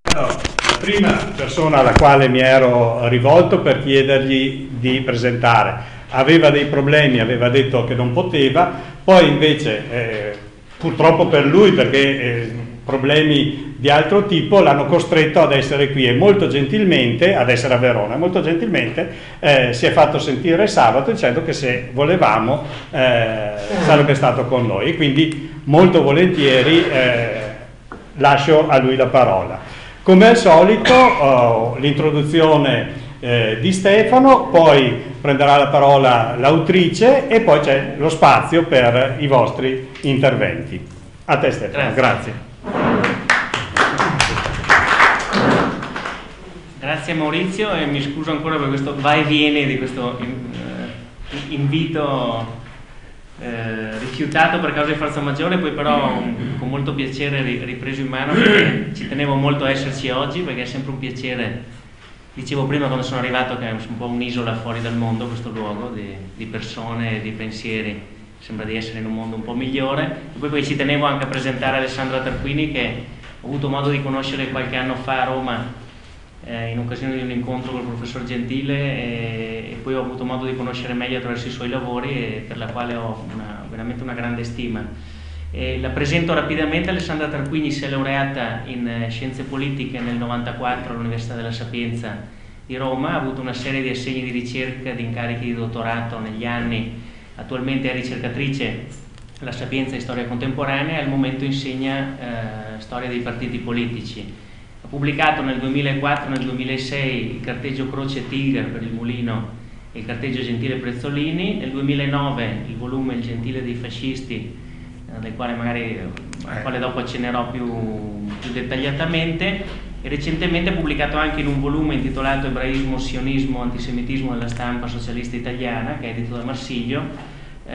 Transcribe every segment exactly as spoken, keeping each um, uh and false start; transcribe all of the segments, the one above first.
Allora, la prima persona alla quale mi ero rivolto per chiedergli di presentare aveva dei problemi, aveva detto che non poteva, poi invece eh, purtroppo per lui, perché eh, problemi di altro tipo l'hanno costretto ad essere qui e molto gentilmente, ad essere a Verona, molto gentilmente eh, si è fatto sentire sabato dicendo che se volevamo eh, sarebbe stato con noi, e quindi molto volentieri eh, lascio a lui la parola. Come al solito oh, l'introduzione eh, di Stefano, poi prenderà la parola l'autrice e poi c'è lo spazio per i vostri interventi. A te Stefano, grazie. Grazie, grazie Maurizio, e mi scuso ancora per questo va e viene di questo in, invito Eh, rifiutato per causa di forza maggiore, poi però um, con molto piacere ripreso in mano, perché ci tenevo molto a esserci oggi, perché è sempre un piacere. Dicevo prima quando sono arrivato che è un po' un'isola fuori dal mondo questo luogo di, di persone e di pensieri, sembra di essere in un mondo un po' migliore. E poi, poi ci tenevo anche a presentare Alessandra Tarquini, che ho avuto modo di conoscere qualche anno fa a Roma Eh, in occasione di un incontro con il professor Gentile, e, e poi ho avuto modo di conoscere meglio attraverso i suoi lavori, e per la quale ho una, veramente una grande stima. E la presento rapidamente. Alessandra Tarquini si è laureata in eh, Scienze Politiche nel novantaquattro all'Università della Sapienza di Roma, ha avuto una serie di assegni di ricerca, di incarichi di dottorato negli anni, attualmente è ricercatrice alla Sapienza in Storia Contemporanea e al momento insegna eh, Storia dei partiti politici. Ha pubblicato nel duemilaquattro e nel duemilasei il carteggio Croce Tiger per il Mulino e il carteggio Gentile Prezzolini, nel duemilanove il volume Il Gentile dei Fascisti, del quale magari, al quale dopo accennerò più, più dettagliatamente, e recentemente ha pubblicato anche in un volume intitolato Ebraismo, Sionismo, Antisemitismo nella stampa socialista italiana, che è edito da Marsiglio, eh,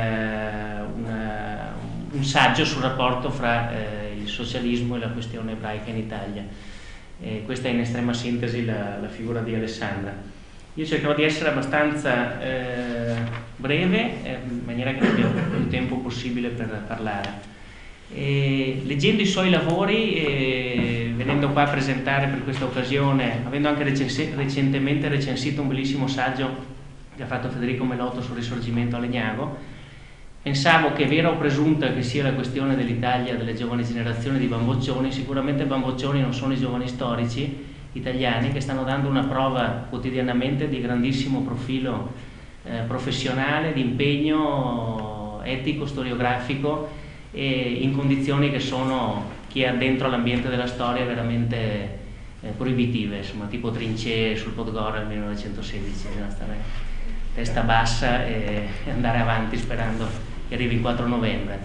una, un saggio sul rapporto fra eh, il socialismo e la questione ebraica in Italia. E questa è in estrema sintesi la, la figura di Alessandra. Io cercherò di essere abbastanza eh, breve, eh, in maniera che abbia più tempo possibile per parlare. E, leggendo i suoi lavori, e venendo qua a presentare per questa occasione, avendo anche recensi- recentemente recensito un bellissimo saggio che ha fatto Federico Melotto sul Risorgimento a Legnago, pensavo che, vera o presunta che sia la questione dell'Italia delle giovani generazioni di bamboccioni, sicuramente bamboccioni non sono i giovani storici italiani, che stanno dando una prova quotidianamente di grandissimo profilo eh, professionale, di impegno etico, storiografico, e in condizioni che sono, chi è dentro l'ambiente della storia, veramente eh, proibitive, insomma, tipo trincee sul Podgora nel millenovecentosedici, bisogna stare testa bassa e andare avanti sperando che arrivi il quattro novembre.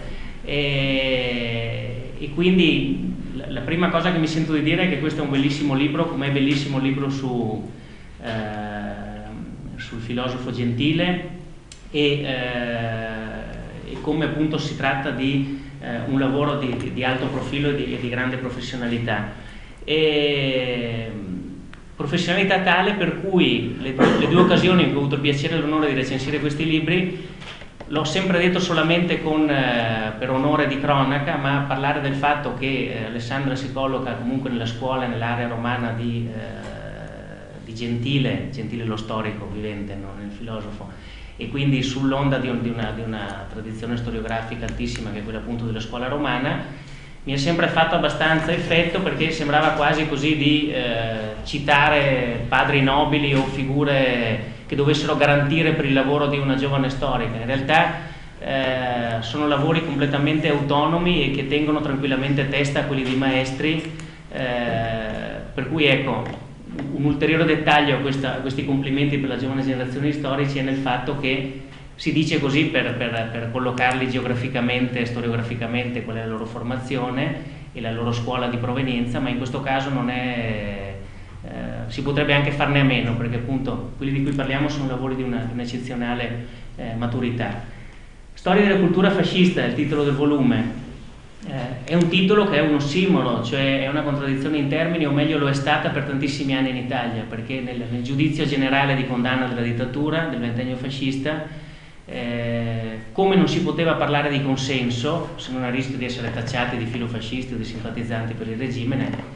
E, e quindi la, la prima cosa che mi sento di dire è che questo è un bellissimo libro, come è bellissimo il libro su, eh, sul filosofo Gentile, e, eh, e come appunto si tratta di eh, un lavoro di, di alto profilo e di, di grande professionalità. E, professionalità tale per cui le, le due occasioni in cui ho avuto il piacere e l'onore di recensire questi libri l'ho sempre detto solamente con, eh, per onore di cronaca, ma parlare del fatto che eh, Alessandra si colloca comunque nella scuola, nell'area romana di, eh, di Gentile, Gentile lo storico vivente, non il filosofo, e quindi sull'onda di, un, di, una, di una tradizione storiografica altissima, che è quella appunto della scuola romana, mi ha sempre fatto abbastanza effetto, perché sembrava quasi così di eh, citare padri nobili o figure che dovessero garantire per il lavoro di una giovane storica. In realtà eh, sono lavori completamente autonomi e che tengono tranquillamente testa a quelli dei maestri, eh, per cui ecco, un ulteriore dettaglio a, questa, a questi complimenti per la giovane generazione di storici è nel fatto che si dice così per, per, per collocarli geograficamente e storiograficamente qual è la loro formazione e la loro scuola di provenienza, ma in questo caso non è, eh, si potrebbe anche farne a meno, perché appunto quelli di cui parliamo sono lavori di una, di un'eccezionale eh, maturità. Storia della cultura fascista è il titolo del volume. Eh, è un titolo che è un ossimoro, cioè è una contraddizione in termini, o meglio lo è stata per tantissimi anni in Italia, perché nel, nel giudizio generale di condanna della dittatura, del ventennio fascista, Eh, come non si poteva parlare di consenso, se non a rischio di essere tacciati di filofascisti o di simpatizzanti per il regime,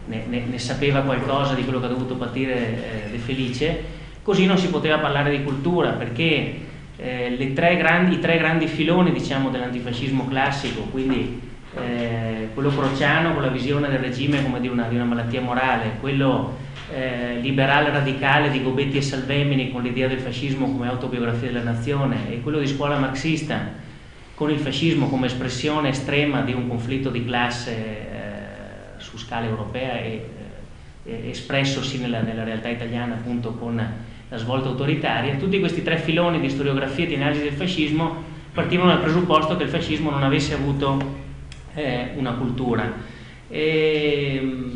ne, ne, ne sapeva qualcosa di quello che ha dovuto patire eh, De Felice, così non si poteva parlare di cultura, perché eh, le tre grandi, i tre grandi filoni, diciamo, dell'antifascismo classico, quindi eh, quello crociano con la visione del regime come di una, di una malattia morale, quello eh, liberale radicale di Gobetti e Salvemini con l'idea del fascismo come autobiografia della nazione, e quello di scuola marxista con il fascismo come espressione estrema di un conflitto di classe eh, su scala europea e eh, espressosi nella, nella realtà italiana appunto con la svolta autoritaria. Tutti questi tre filoni di storiografia e di analisi del fascismo partivano dal presupposto che il fascismo non avesse avuto eh, una cultura. E,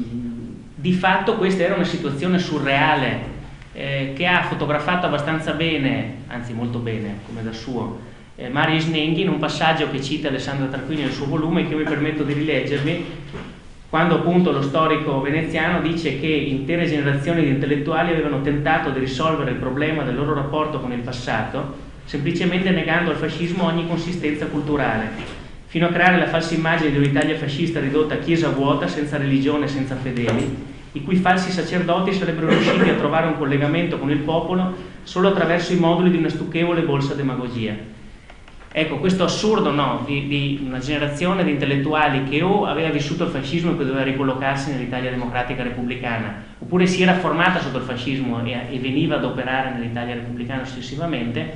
di fatto questa era una situazione surreale eh, che ha fotografato abbastanza bene, anzi molto bene come da suo, Eh, Mario Snenghi in un passaggio che cita Alessandro Tarquini nel suo volume, che io mi permetto di rileggervi, quando appunto lo storico veneziano dice che intere generazioni di intellettuali avevano tentato di risolvere il problema del loro rapporto con il passato semplicemente negando al fascismo ogni consistenza culturale, fino a creare la falsa immagine di un'Italia fascista ridotta a chiesa vuota, senza religione e senza fedeli, i cui falsi sacerdoti sarebbero riusciti a trovare un collegamento con il popolo solo attraverso i moduli di una stucchevole bolsa demagogia. Ecco, questo assurdo no, di, di una generazione di intellettuali che o aveva vissuto il fascismo e poi doveva ricollocarsi nell'Italia democratica repubblicana, oppure si era formata sotto il fascismo e, e veniva ad operare nell'Italia repubblicana successivamente,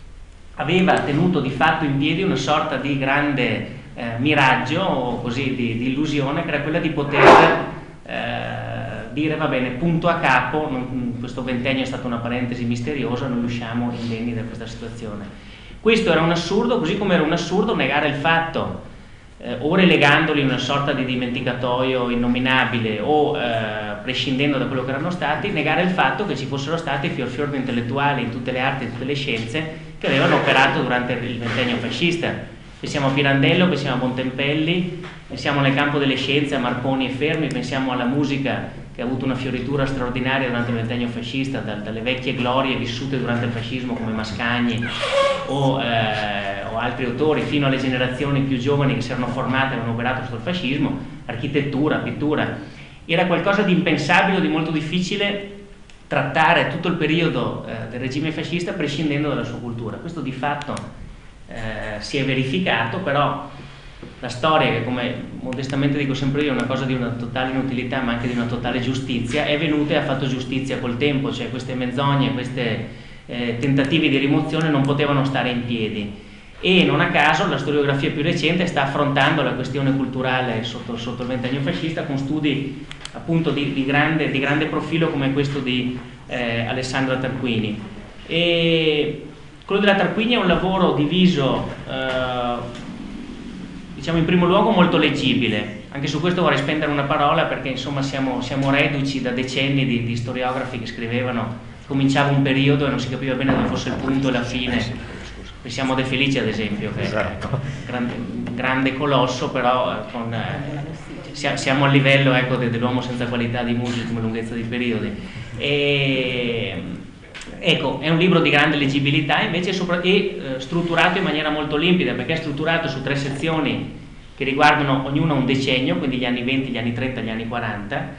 aveva tenuto di fatto in piedi una sorta di grande eh, miraggio, o così, di, di illusione, che era quella di poter eh, dire va bene, punto a capo, non, questo ventennio è stata una parentesi misteriosa, noi usciamo indenni da questa situazione. Questo era un assurdo, così come era un assurdo negare il fatto, eh, o relegandoli in una sorta di dimenticatoio innominabile o eh, prescindendo da quello che erano stati, negare il fatto che ci fossero stati fior fior di intellettuali in tutte le arti e in tutte le scienze che avevano operato durante il ventennio fascista. Pensiamo a Pirandello, pensiamo a Bontempelli, pensiamo nel campo delle scienze a Marconi e Fermi, pensiamo alla musica che ha avuto una fioritura straordinaria durante il ventennio fascista, da, dalle vecchie glorie vissute durante il fascismo come Mascagni o, eh, o altri autori, fino alle generazioni più giovani che si erano formate e avevano operato sotto il fascismo, architettura, pittura. Era qualcosa di impensabile, di molto difficile trattare tutto il periodo eh, del regime fascista prescindendo dalla sua cultura. Questo di fatto eh, si è verificato, però la storia, che come modestamente dico sempre io è una cosa di una totale inutilità ma anche di una totale giustizia, è venuta e ha fatto giustizia col tempo, cioè queste menzogne, questi eh, tentativi di rimozione non potevano stare in piedi, e non a caso la storiografia più recente sta affrontando la questione culturale sotto, sotto il ventennio fascista con studi appunto di, di, grande, di grande profilo come questo di eh, Alessandra Tarquini. E quello della Tarquini è un lavoro diviso eh, diciamo in primo luogo molto leggibile. Anche su questo vorrei spendere una parola, perché insomma siamo, siamo reduci da decenni di, di storiografi che scrivevano, cominciava un periodo e non si capiva bene dove fosse il punto e la fine. Pensiamo a De Felice ad esempio, che esatto. è un grande, grande colosso, però eh, con, eh, siamo a livello ecco, dell'uomo senza qualità di musica come lunghezza di periodi. E, ecco, è un libro di grande leggibilità invece sopra, e eh, strutturato in maniera molto limpida, perché è strutturato su tre sezioni che riguardano ognuna un decennio, quindi gli anni venti, gli anni trenta, gli anni quaranta,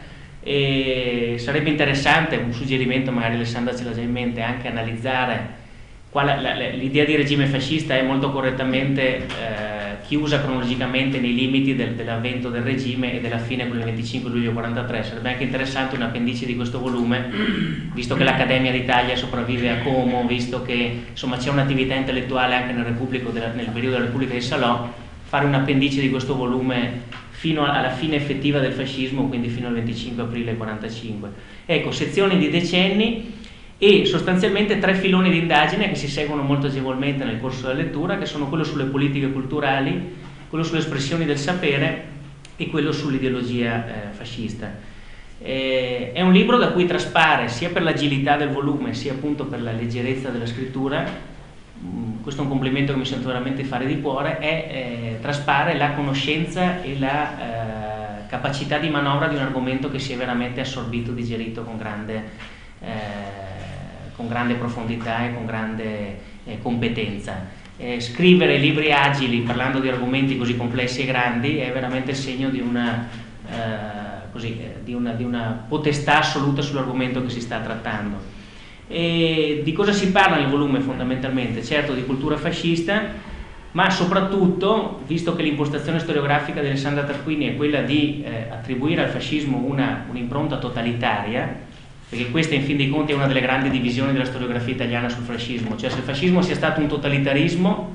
e sarebbe interessante, un suggerimento magari Alessandra ce l'ha già in mente, anche analizzare l'idea di regime fascista è molto correttamente eh, chiusa cronologicamente nei limiti del, dell'avvento del regime e della fine con il venticinque luglio quarantatré. Sarebbe anche interessante un appendice di questo volume, visto che l'Accademia d'Italia sopravvive a Como, visto che insomma c'è un'attività intellettuale anche nel, della, nel periodo della Repubblica di Salò, fare un appendice di questo volume fino alla fine effettiva del fascismo, quindi fino al venticinque aprile quarantacinque. Ecco, sezioni di decenni e sostanzialmente tre filoni di indagine che si seguono molto agevolmente nel corso della lettura, che sono quello sulle politiche culturali, quello sulle espressioni del sapere e quello sull'ideologia eh, fascista. Eh, è un libro da cui traspare, sia per l'agilità del volume sia appunto per la leggerezza della scrittura, mh, questo è un complimento che mi sento veramente fare di cuore, è eh, traspare la conoscenza e la eh, capacità di manovra di un argomento che si è veramente assorbito, digerito con grande eh, con grande profondità e con grande eh, competenza. Eh, scrivere libri agili parlando di argomenti così complessi e grandi è veramente il segno di una eh, così, eh, di, una, di una potestà assoluta sull'argomento che si sta trattando. E di cosa si parla nel volume fondamentalmente? Certo di cultura fascista, ma soprattutto, visto che l'impostazione storiografica di Alessandra Tarquini è quella di eh, attribuire al fascismo una, un'impronta totalitaria, perché questa in fin dei conti è una delle grandi divisioni della storiografia italiana sul fascismo, cioè se il fascismo sia stato un totalitarismo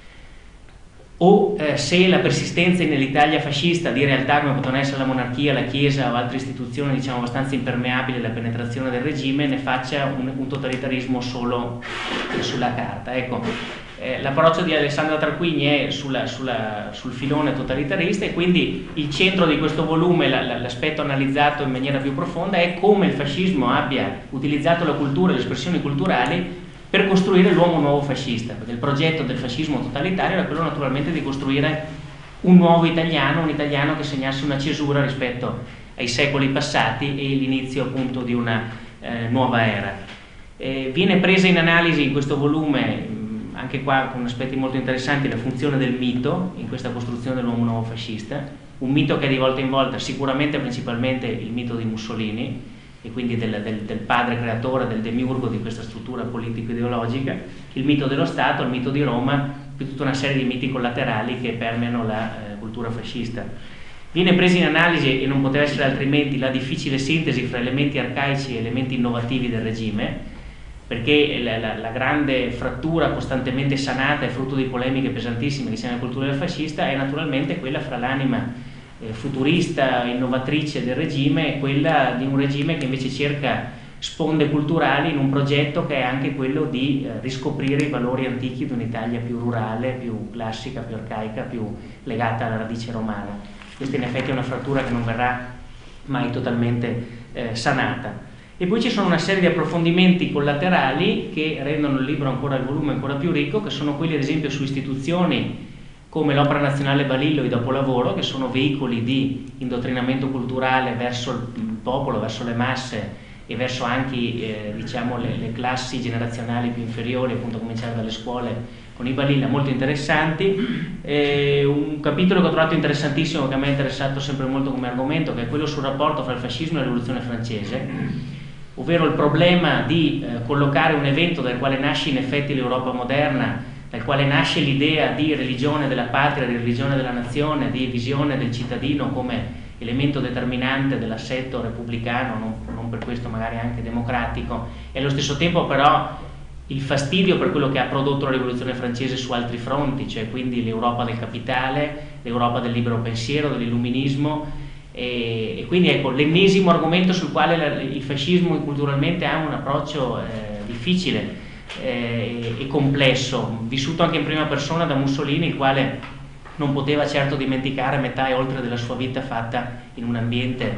o eh, se la persistenza nell'Italia fascista di realtà come potevano essere la monarchia, la Chiesa o altre istituzioni diciamo abbastanza impermeabili alla penetrazione del regime ne faccia un, un totalitarismo solo sulla carta. Ecco, eh, l'approccio di Alessandra Tarquini è sulla, sulla, sul filone totalitarista e quindi il centro di questo volume, la, la, l'aspetto analizzato in maniera più profonda è come il fascismo abbia utilizzato la cultura e le espressioni culturali per costruire l'uomo nuovo fascista, perché il progetto del fascismo totalitario era quello naturalmente di costruire un nuovo italiano, un italiano che segnasse una cesura rispetto ai secoli passati e l'inizio appunto di una eh, nuova era. Eh, viene presa in analisi in questo volume, mh, anche qua con aspetti molto interessanti, la funzione del mito in questa costruzione dell'uomo nuovo fascista, un mito che di volta in volta, sicuramente principalmente il mito di Mussolini, e quindi del, del, del padre creatore, del demiurgo di questa struttura politico-ideologica, il mito dello Stato, il mito di Roma, più tutta una serie di miti collaterali che permeano la eh, cultura fascista. Viene presa in analisi, e non poteva essere altrimenti, la difficile sintesi fra elementi arcaici e elementi innovativi del regime, perché la, la, la grande frattura costantemente sanata e frutto di polemiche pesantissime che si chiama cultura del fascista è naturalmente quella fra l'anima futurista, innovatrice del regime e quella di un regime che invece cerca sponde culturali in un progetto che è anche quello di eh, riscoprire i valori antichi di un'Italia più rurale, più classica, più arcaica, più legata alla radice romana. Questa in effetti è una frattura che non verrà mai totalmente eh, sanata. E poi ci sono una serie di approfondimenti collaterali che rendono il libro ancora, il volume ancora più ricco, che sono quelli ad esempio su istituzioni come l'Opera Nazionale Balillo e il Dopolavoro, che sono veicoli di indottrinamento culturale verso il popolo, verso le masse e verso anche eh, diciamo, le, le classi generazionali più inferiori, appunto a cominciare dalle scuole con i Balilla, molto interessanti. Eh, un capitolo che ho trovato interessantissimo, che a me è interessato sempre molto come argomento, che è quello sul rapporto fra il fascismo e la rivoluzione francese, ovvero il problema di eh, collocare un evento dal quale nasce in effetti l'Europa moderna, dal quale nasce l'idea di religione della patria, di religione della nazione, di visione del cittadino come elemento determinante dell'assetto repubblicano, non, non per questo magari anche democratico, e allo stesso tempo però il fastidio per quello che ha prodotto la rivoluzione francese su altri fronti, cioè quindi l'Europa del capitale, l'Europa del libero pensiero, dell'illuminismo, e, e quindi ecco l'ennesimo argomento sul quale la, il fascismo culturalmente ha un approccio eh, difficile Eh, e complesso, vissuto anche in prima persona da Mussolini, il quale non poteva certo dimenticare metà e oltre della sua vita fatta in un ambiente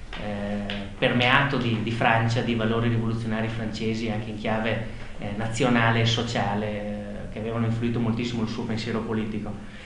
eh, permeato di, di Francia, di valori rivoluzionari francesi anche in chiave eh, nazionale e sociale eh, che avevano influito moltissimo il suo pensiero politico.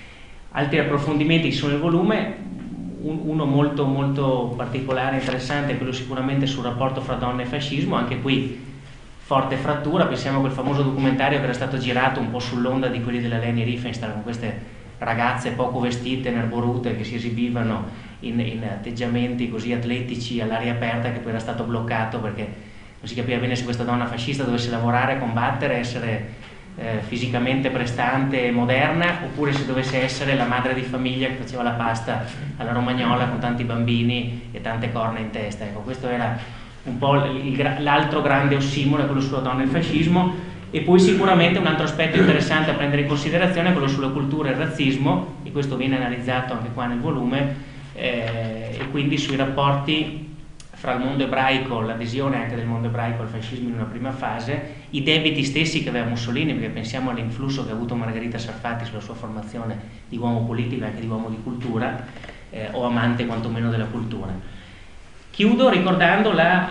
Altri approfondimenti sono nel volume, un, uno molto molto particolare e interessante è quello sicuramente sul rapporto fra donna e fascismo, anche qui forte frattura. Pensiamo a quel famoso documentario che era stato girato un po' sull'onda di quelli della Leni Riefenstahl, con queste ragazze poco vestite, nerborute, che si esibivano in, in atteggiamenti così atletici all'aria aperta, che poi era stato bloccato perché non si capiva bene se questa donna fascista dovesse lavorare, combattere, essere eh, fisicamente prestante e moderna, oppure se dovesse essere la madre di famiglia che faceva la pasta alla romagnola con tanti bambini e tante corna in testa. Ecco, questo era un po' l'altro grande ossimoro, quello sulla donna e il fascismo. E poi sicuramente un altro aspetto interessante a prendere in considerazione è quello sulla cultura e il razzismo, e questo viene analizzato anche qua nel volume, eh, e quindi sui rapporti fra il mondo ebraico, l'adesione anche del mondo ebraico al fascismo in una prima fase, i debiti stessi che aveva Mussolini, perché pensiamo all'influsso che ha avuto Margherita Sarfatti sulla sua formazione di uomo politico e anche di uomo di cultura, eh, o amante quantomeno della cultura. Chiudo ricordando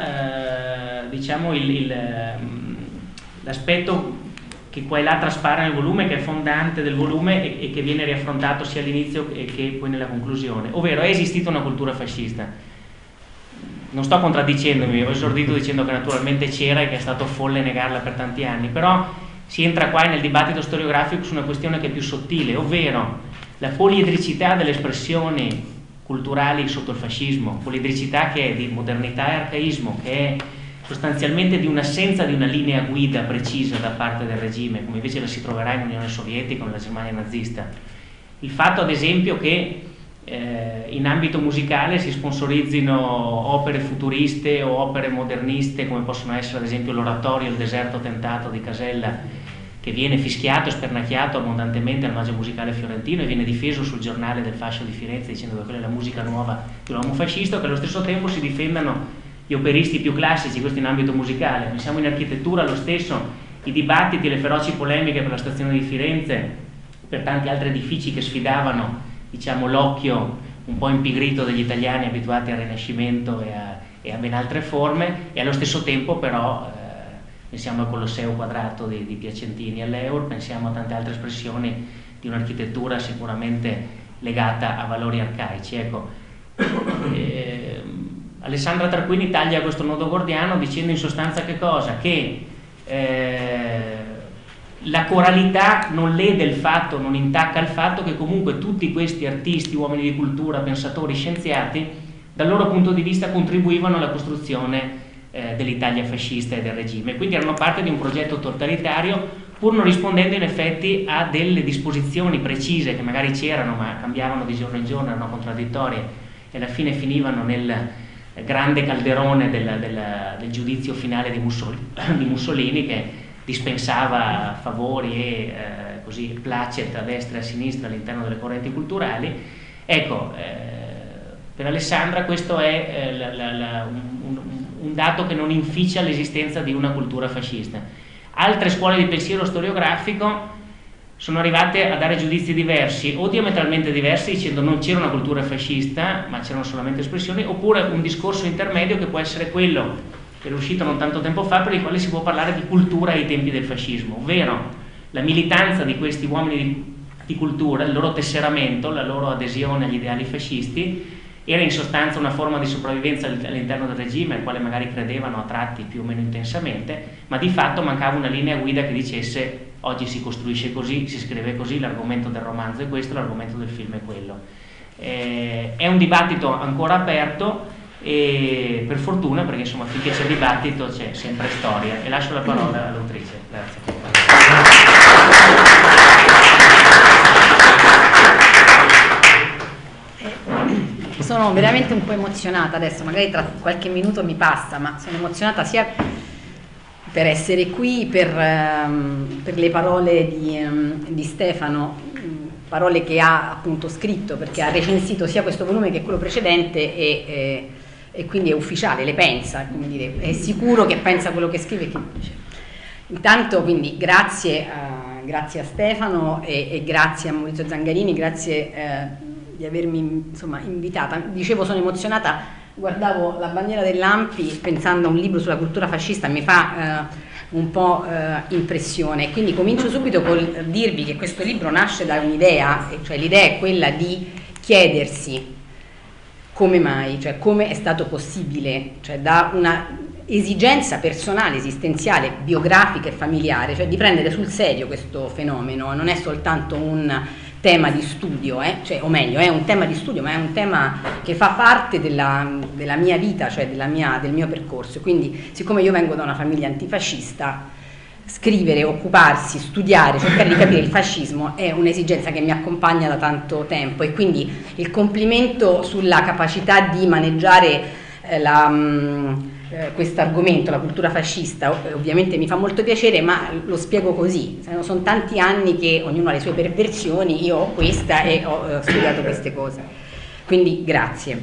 la, eh, diciamo il, il, l'aspetto che qua e là traspare nel volume, che è fondante del volume e, e che viene riaffrontato sia all'inizio che, che poi nella conclusione, ovvero è esistita una cultura fascista. Non sto contraddicendomi, ho esordito dicendo che naturalmente c'era e che è stato folle negarla per tanti anni, però si entra qua nel dibattito storiografico su una questione che è più sottile, ovvero la poliedricità delle espressioni culturali sotto il fascismo, poliedricità che è di modernità e arcaismo, che è sostanzialmente di un'assenza di una linea guida precisa da parte del regime, come invece la si troverà in Unione Sovietica o nella Germania nazista. Il fatto ad esempio che eh, in ambito musicale si sponsorizzino opere futuriste o opere moderniste, come possono essere ad esempio l'oratorio Il deserto tentato di Casella, che viene fischiato e spernacchiato abbondantemente al Maggio Musicale Fiorentino e viene difeso sul giornale del Fascio di Firenze dicendo che quella è la musica nuova dell'uomo fascista, o che allo stesso tempo si difendano gli operisti più classici, questo in ambito musicale. Pensiamo in architettura lo stesso, i dibattiti e le feroci polemiche per la stazione di Firenze, per tanti altri edifici che sfidavano, diciamo, l'occhio un po' impigrito degli italiani abituati al Rinascimento e a, e a ben altre forme, e allo stesso tempo però eh, pensiamo al Colosseo quadrato di, di Piacentini all'Eur, pensiamo a tante altre espressioni di un'architettura sicuramente legata a valori arcaici. Ecco, eh, Alessandra Tarquini taglia questo nodo gordiano dicendo in sostanza che cosa? Che eh, la coralità non lede il fatto, non intacca il fatto che comunque tutti questi artisti, uomini di cultura, pensatori, scienziati, dal loro punto di vista contribuivano alla costruzione eh, dell'Italia fascista e del regime, quindi erano parte di un progetto totalitario, pur non rispondendo in effetti a delle disposizioni precise che magari c'erano ma cambiavano di giorno in giorno, erano contraddittorie e alla fine finivano nel grande calderone del, del, del giudizio finale di Mussolini, di Mussolini che dispensava favori e eh, così placet a destra e a sinistra all'interno delle correnti culturali. Ecco, eh, per Alessandra questo è eh, la, la, la, un, un dato che non inficia l'esistenza di una cultura fascista. Altre scuole di pensiero storiografico sono arrivate a dare giudizi diversi o diametralmente diversi, dicendo non c'era una cultura fascista ma c'erano solamente espressioni, oppure un discorso intermedio che può essere quello che è uscito non tanto tempo fa, per il quale si può parlare di cultura ai tempi del fascismo, ovvero la militanza di questi uomini di, di cultura, il loro tesseramento, la loro adesione agli ideali fascisti era in sostanza una forma di sopravvivenza all'interno del regime al quale magari credevano a tratti più o meno intensamente, ma di fatto mancava una linea guida che dicesse oggi si costruisce così, si scrive così, l'argomento del romanzo è questo, l'argomento del film è quello. Eh, è un dibattito ancora aperto e per fortuna, perché insomma finché c'è dibattito c'è sempre storia, e lascio la parola all'autrice. Grazie. Sono veramente un po' emozionata adesso, magari tra qualche minuto mi passa, ma sono emozionata sia per essere qui, per, um, per le parole di, um, di Stefano, um, parole che ha appunto scritto, perché ha recensito sia questo volume che quello precedente e, e, e quindi è ufficiale, le pensa, come dire, è sicuro che pensa quello che scrive e che dice. Intanto quindi grazie a, grazie a Stefano e, e grazie a Maurizio Zangarini, grazie eh, di avermi insomma invitata. Dicevo, sono emozionata, guardavo la bandiera dell'A M P I pensando a un libro sulla cultura fascista, mi fa eh, un po' eh, impressione, quindi comincio subito col dirvi che questo libro nasce da un'idea, cioè l'idea è quella di chiedersi come mai, cioè come è stato possibile, cioè da una esigenza personale, esistenziale, biografica e familiare, cioè di prendere sul serio questo fenomeno, non è soltanto un tema di studio, eh? Cioè, o meglio, è un tema di studio, ma è un tema che fa parte della, della mia vita, cioè della mia, del mio percorso. Quindi, siccome io vengo da una famiglia antifascista, scrivere, occuparsi, studiare, cercare di capire il fascismo è un'esigenza che mi accompagna da tanto tempo, e quindi il complimento sulla capacità di maneggiare eh, la... Mh, Eh, questo argomento, la cultura fascista, ovviamente mi fa molto piacere, ma lo spiego così: sono tanti anni che ognuno ha le sue perversioni, io ho questa e ho eh, studiato queste cose, quindi grazie.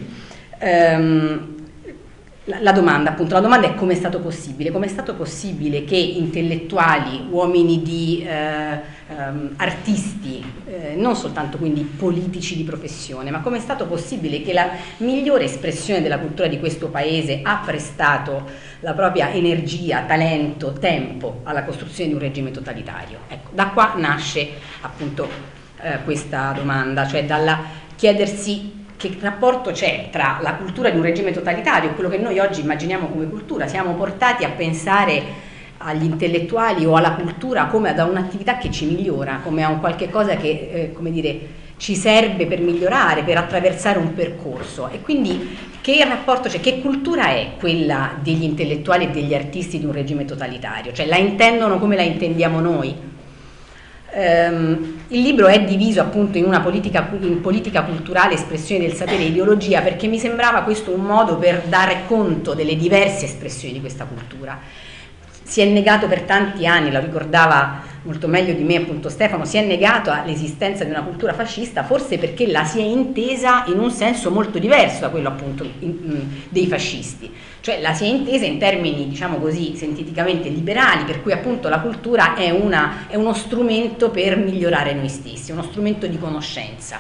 Um, la, la domanda appunto, la domanda è come è stato possibile, come è stato possibile che intellettuali, uomini di eh, Um, artisti, eh, non soltanto quindi politici di professione, ma come è stato possibile che la migliore espressione della cultura di questo paese ha prestato la propria energia, talento, tempo alla costruzione di un regime totalitario? Ecco, da qua nasce appunto eh, questa domanda, cioè dalla chiedersi che rapporto c'è tra la cultura di un regime totalitario e quello che noi oggi immaginiamo come cultura. Siamo portati a pensare agli intellettuali o alla cultura come ad un'attività che ci migliora, come a un qualche cosa che, eh, come dire, ci serve per migliorare, per attraversare un percorso. E quindi che rapporto c'è, che cultura è quella degli intellettuali e degli artisti di un regime totalitario? Cioè la intendono come la intendiamo noi? Um, il libro è diviso appunto in una politica, in politica culturale, espressione del sapere e ideologia, perché mi sembrava questo un modo per dare conto delle diverse espressioni di questa cultura. Si è negato per tanti anni, lo ricordava molto meglio di me appunto Stefano, si è negato all'esistenza di una cultura fascista, forse perché la si è intesa in un senso molto diverso da quello appunto in, in, dei fascisti, cioè la si è intesa in termini, diciamo così, sinteticamente liberali, per cui appunto la cultura è, una, è uno strumento per migliorare noi stessi, uno strumento di conoscenza.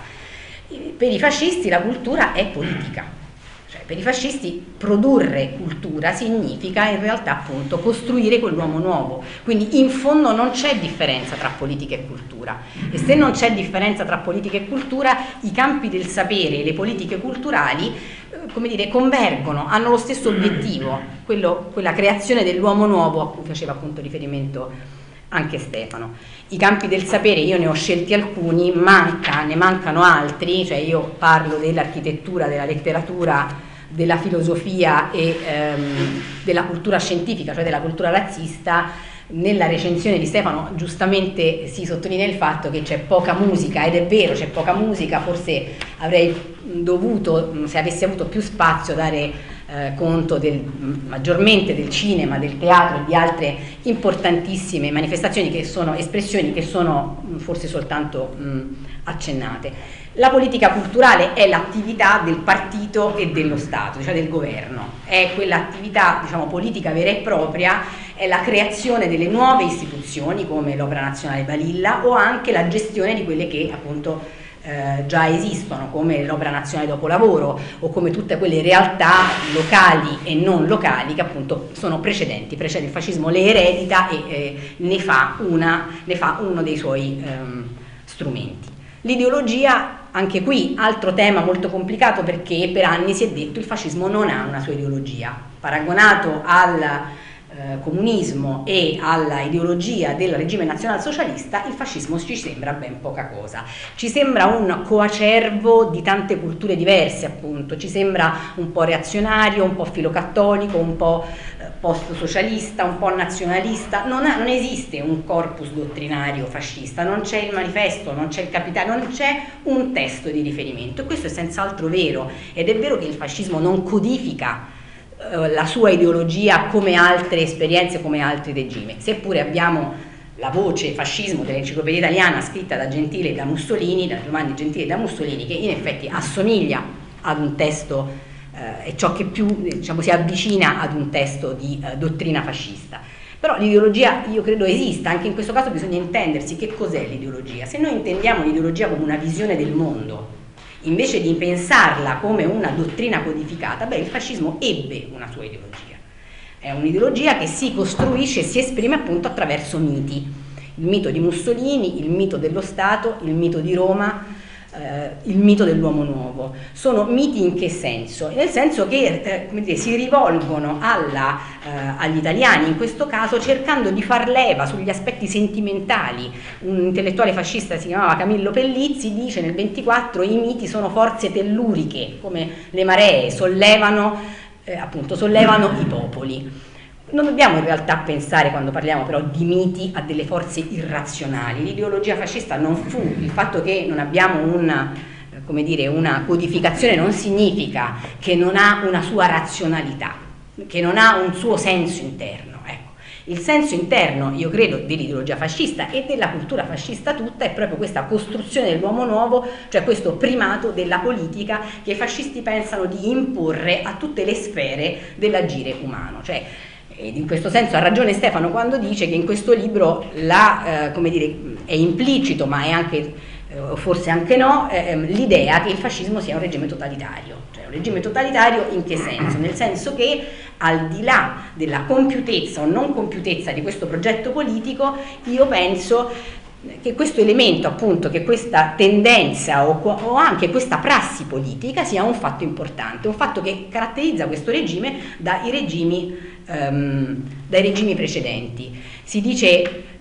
Per i fascisti la cultura è politica. Per i fascisti produrre cultura significa in realtà appunto costruire quell'uomo nuovo, quindi in fondo non c'è differenza tra politica e cultura, e se non c'è differenza tra politica e cultura i campi del sapere e le politiche culturali come dire, convergono, hanno lo stesso obiettivo, quello, quella creazione dell'uomo nuovo a cui faceva appunto riferimento anche Stefano. I campi del sapere io ne ho scelti alcuni, manca, ne mancano altri, cioè io parlo dell'architettura, della letteratura, della filosofia e ehm, della cultura scientifica, cioè della cultura razzista. Nella recensione di Stefano giustamente si sottolinea il fatto che c'è poca musica, ed è vero, c'è poca musica, forse avrei dovuto, se avessi avuto più spazio, dare eh, conto del, maggiormente del cinema, del teatro e di altre importantissime manifestazioni che sono espressioni che sono forse soltanto mh, accennate. La politica culturale è l'attività del partito e dello Stato, cioè del governo, è quell'attività, diciamo, politica vera e propria, è la creazione delle nuove istituzioni come l'Opera Nazionale Balilla o anche la gestione di quelle che appunto eh, già esistono come l'Opera Nazionale Dopolavoro o come tutte quelle realtà locali e non locali che appunto sono precedenti, precede il fascismo, le eredita e eh, ne, fa una, ne fa uno dei suoi ehm, strumenti. L'ideologia, anche qui, altro tema molto complicato perché per anni si è detto il fascismo non ha una sua ideologia. Paragonato al eh, comunismo e alla ideologia del regime nazionalsocialista, il fascismo ci sembra ben poca cosa. Ci sembra un coacervo di tante culture diverse, appunto, ci sembra un po' reazionario, un po' filocattolico, un po' eh, post-socialista, un po' nazionalista. Non, ha, non esiste un corpus dottrinario fascista, non c'è il manifesto, non c'è il capitale, non c'è un testo di riferimento, e questo è senz'altro vero, ed è vero che il fascismo non codifica eh, la sua ideologia come altre esperienze, come altri regimi, seppure abbiamo la voce fascismo dell'enciclopedia italiana scritta da Gentile e da Mussolini, da Giovanni Gentile e da Mussolini, che in effetti assomiglia ad un testo eh, è ciò che più, diciamo, si avvicina ad un testo di eh, dottrina fascista. Però l'ideologia io credo esista, anche in questo caso bisogna intendersi che cos'è l'ideologia. Se noi intendiamo l'ideologia come una visione del mondo, invece di pensarla come una dottrina codificata, beh, il fascismo ebbe una sua ideologia. È un'ideologia che si costruisce e si esprime appunto attraverso miti. Il mito di Mussolini, il mito dello Stato, il mito di Roma, Uh, il mito dell'uomo nuovo. Sono miti in che senso? Nel senso che eh, come dire, si rivolgono alla, uh, agli italiani in questo caso cercando di far leva sugli aspetti sentimentali. Un intellettuale fascista si chiamava Camillo Pellizzi, dice nel ventiquattro i miti sono forze telluriche come le maree, sollevano, eh, appunto, sollevano i popoli. Non dobbiamo in realtà pensare, quando parliamo però di miti, a delle forze irrazionali. L'ideologia fascista non fu, il fatto che non abbiamo una, come dire, una codificazione non significa che non ha una sua razionalità, che non ha un suo senso interno. Ecco. Il senso interno, io credo, dell'ideologia fascista e della cultura fascista tutta è proprio questa costruzione dell'uomo nuovo, cioè questo primato della politica che i fascisti pensano di imporre a tutte le sfere dell'agire umano. Cioè, ed in questo senso ha ragione Stefano quando dice che in questo libro la, eh, come dire, è implicito, ma è anche, eh, forse anche no, eh, l'idea che il fascismo sia un regime totalitario. Cioè un regime totalitario in che senso? Nel senso che al di là della compiutezza o non compiutezza di questo progetto politico, io penso che questo elemento, appunto, che questa tendenza o, o anche questa prassi politica sia un fatto importante, un fatto che caratterizza questo regime dai regimi, um, dai regimi precedenti. Si dice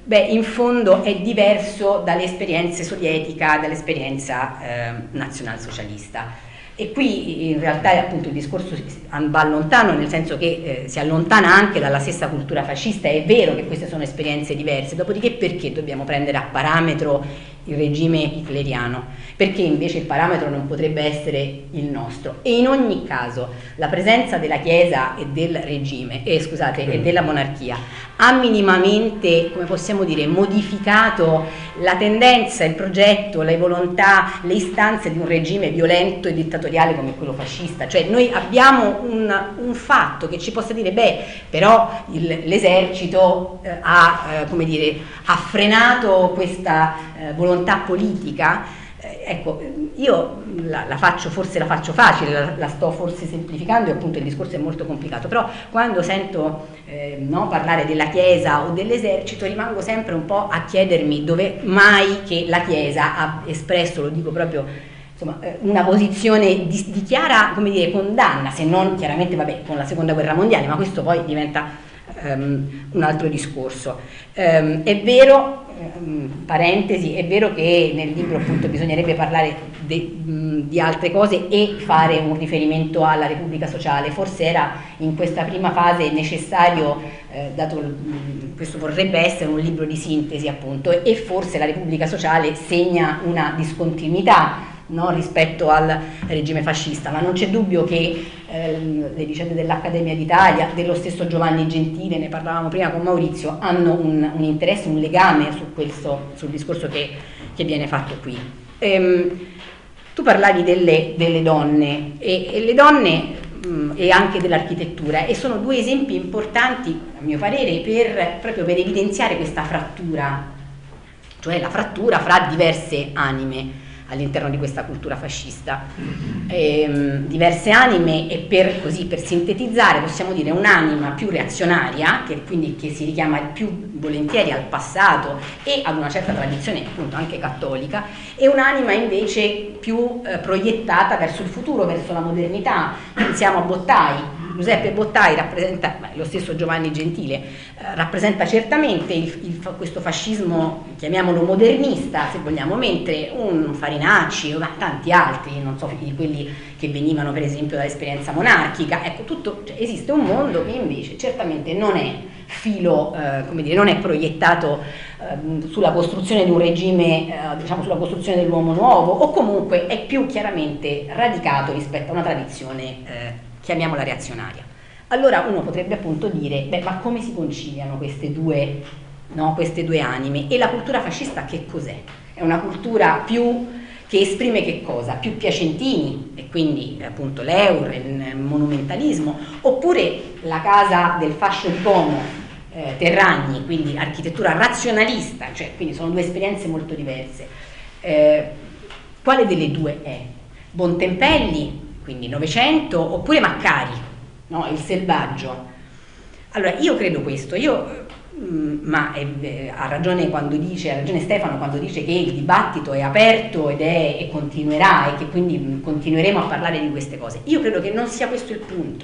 beh, in fondo è diverso dalle esperienze sovietica, dall'esperienza eh, nazionalsocialista. E qui in realtà appunto il discorso va lontano, nel senso che eh, si allontana anche dalla stessa cultura fascista. È vero che queste sono esperienze diverse, dopodiché perché dobbiamo prendere a parametro il regime hitleriano? Perché invece il parametro non potrebbe essere il nostro? E in ogni caso la presenza della Chiesa e del regime, eh, scusate, e della monarchia ha minimamente, come possiamo dire, modificato la tendenza, il progetto, le volontà, le istanze di un regime violento e dittatoriale come quello fascista? Cioè noi abbiamo un, un fatto che ci possa dire, beh, però l'esercito eh, ha, eh, come dire, ha frenato questa eh, volontà politica. Eh, ecco, io la, la faccio, forse la faccio facile, la, la sto forse semplificando e appunto il discorso è molto complicato, però quando sento eh, no, parlare della Chiesa o dell'esercito rimango sempre un po' a chiedermi dove mai che la Chiesa ha espresso, lo dico proprio, insomma, una posizione di, di chiara, come dire, condanna, se non chiaramente, vabbè, con la seconda guerra mondiale, ma questo poi diventa um, un altro discorso. Um, è vero, um, parentesi, è vero che nel libro appunto bisognerebbe parlare de, um, di altre cose e fare un riferimento alla Repubblica Sociale, forse era in questa prima fase necessario, eh, dato um, questo vorrebbe essere un libro di sintesi appunto, e forse la Repubblica Sociale segna una discontinuità, no, rispetto al regime fascista, ma non c'è dubbio che eh, le vicende dell'Accademia d'Italia, dello stesso Giovanni Gentile, ne parlavamo prima con Maurizio, hanno un, un interesse, un legame su questo, sul discorso che, che viene fatto qui. Ehm, tu parlavi delle, delle donne e, e le donne mh, e anche dell'architettura, e sono due esempi importanti a mio parere per, proprio per evidenziare questa frattura, cioè la frattura fra diverse anime all'interno di questa cultura fascista. Ehm, diverse anime, e per, così, per sintetizzare possiamo dire un'anima più reazionaria, che quindi che si richiama più volentieri al passato e ad una certa tradizione appunto anche cattolica, e un'anima invece più eh, proiettata verso il futuro, verso la modernità. Pensiamo a Bottai. Giuseppe Bottai rappresenta, beh, lo stesso Giovanni Gentile, eh, rappresenta certamente il, il, questo fascismo, chiamiamolo modernista se vogliamo, mentre un Farinacci, ma tanti altri, non so, di quelli che venivano per esempio dall'esperienza monarchica, ecco, tutto, cioè, esiste un mondo che invece certamente non è filo, eh, come dire, non è proiettato eh, sulla costruzione di un regime, eh, diciamo sulla costruzione dell'uomo nuovo, o comunque è più chiaramente radicato rispetto a una tradizione eh, chiamiamola reazionaria. Allora uno potrebbe appunto dire, beh, ma come si conciliano queste due, no, queste due anime? E la cultura fascista che cos'è? È una cultura più che esprime che cosa? Più Piacentini, e quindi appunto l'Eur, il monumentalismo, oppure la casa del fascio di Como, eh, Terragni, quindi architettura razionalista, cioè quindi sono due esperienze molto diverse. Eh, quale delle due è? Bontempelli, quindi Novecento, oppure Maccari, no? Il selvaggio. Allora io credo questo, io, mh, ma è, eh, ha ragione quando dice, ha ragione Stefano quando dice che il dibattito è aperto ed è, e continuerà, e che quindi mh, continueremo a parlare di queste cose. Io credo che non sia questo il punto,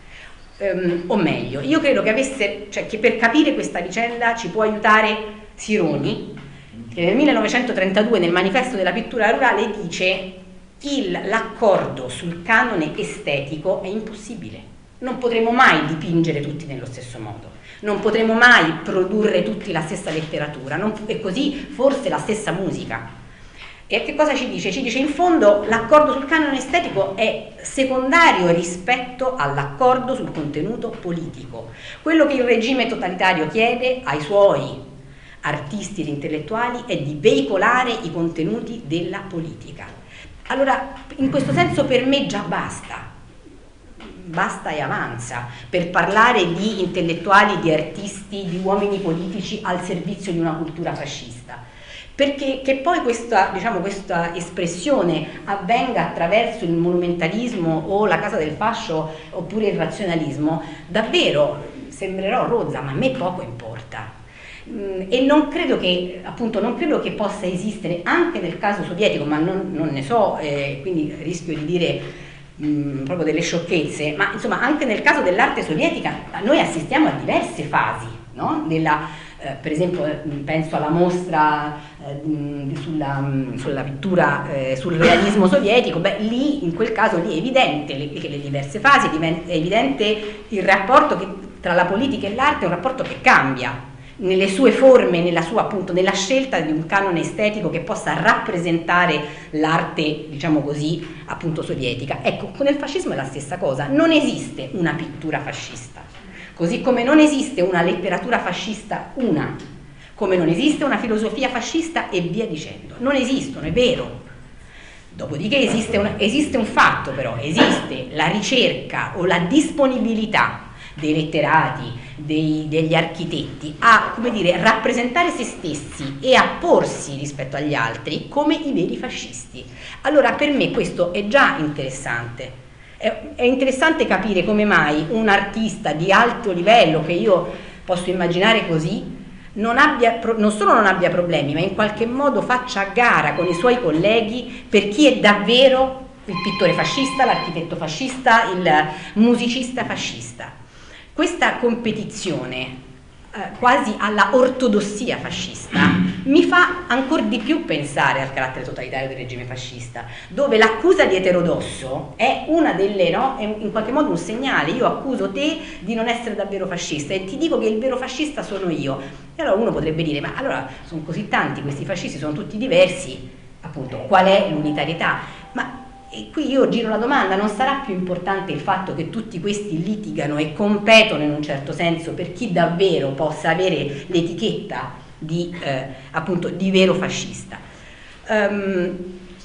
um, o meglio, io credo che avesse, cioè che per capire questa vicenda ci può aiutare Sironi, che nel millenovecentotrentadue nel manifesto della pittura rurale dice: l'accordo sul canone estetico è impossibile, non potremo mai dipingere tutti nello stesso modo, non potremo mai produrre tutti la stessa letteratura, non, e così forse la stessa musica. E che cosa ci dice? Ci dice in fondo l'accordo sul canone estetico è secondario rispetto all'accordo sul contenuto politico. Quello che il regime totalitario chiede ai suoi artisti ed intellettuali è di veicolare i contenuti della politica. Allora, in questo senso per me già basta, basta e avanza, per parlare di intellettuali, di artisti, di uomini politici al servizio di una cultura fascista. Perché che poi questa, diciamo, questa espressione avvenga attraverso il monumentalismo o la casa del fascio oppure il razionalismo, davvero sembrerò rozza, ma a me poco importa. E non credo che, appunto, non credo che possa esistere anche nel caso sovietico, ma non, non ne so, eh, quindi rischio di dire mh, proprio delle sciocchezze, ma insomma anche nel caso dell'arte sovietica noi assistiamo a diverse fasi, no? Della, eh, per esempio penso alla mostra eh, sulla, sulla pittura eh, sul realismo sovietico, beh lì in quel caso lì è evidente le, le diverse fasi, è evidente il rapporto che, tra la politica e l'arte, è un rapporto che cambia nelle sue forme, nella sua appunto, nella scelta di un canone estetico che possa rappresentare l'arte, diciamo così, appunto sovietica. Ecco, con il fascismo è la stessa cosa, non esiste una pittura fascista, così come non esiste una letteratura fascista una, come non esiste una filosofia fascista e via dicendo, non esistono, è vero. Dopodiché esiste un, esiste un fatto però, esiste la ricerca o la disponibilità dei letterati, dei, degli architetti a, come dire, rappresentare se stessi e a porsi rispetto agli altri come i veri fascisti. Allora per me questo è già interessante, è, è interessante capire come mai un artista di alto livello, che io posso immaginare così, non, abbia, non solo non abbia problemi, ma in qualche modo faccia a gara con i suoi colleghi per chi è davvero il pittore fascista, l'architetto fascista, il musicista fascista. Questa competizione eh, quasi alla ortodossia fascista mi fa ancora di più pensare al carattere totalitario del regime fascista, dove l'accusa di eterodosso è una delle, no, è in qualche modo un segnale: io accuso te di non essere davvero fascista e ti dico che il vero fascista sono io. E allora uno potrebbe dire: ma allora sono così tanti questi fascisti, sono tutti diversi, appunto, qual è l'unitarietà? Ma e qui io giro la domanda: non sarà più importante il fatto che tutti questi litigano e competono in un certo senso per chi davvero possa avere l'etichetta di, eh, appunto, di vero fascista? Um,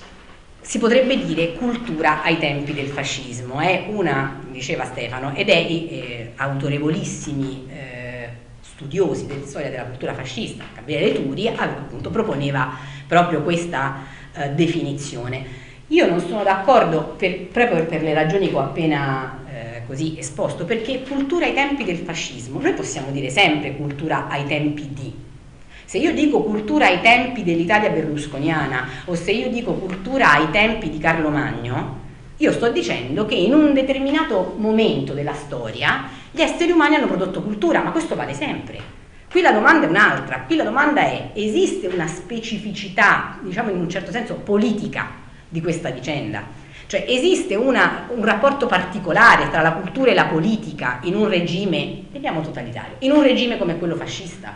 si potrebbe dire cultura ai tempi del fascismo, è una, diceva Stefano, ed è eh, autorevolissimi eh, studiosi della storia della cultura fascista, Gabriele Turi, appunto proponeva proprio questa eh, definizione. Io non sono d'accordo per, proprio per le ragioni che ho appena eh, così esposto, perché cultura ai tempi del fascismo, noi possiamo dire sempre cultura ai tempi di. Se io dico cultura ai tempi dell'Italia berlusconiana o se io dico cultura ai tempi di Carlo Magno, io sto dicendo che in un determinato momento della storia gli esseri umani hanno prodotto cultura, ma questo vale sempre. Qui la domanda è un'altra, qui la domanda è: esiste una specificità, diciamo in un certo senso politica, di questa vicenda? Cioè esiste una, un rapporto particolare tra la cultura e la politica in un regime, vediamo totalitario, in un regime come quello fascista?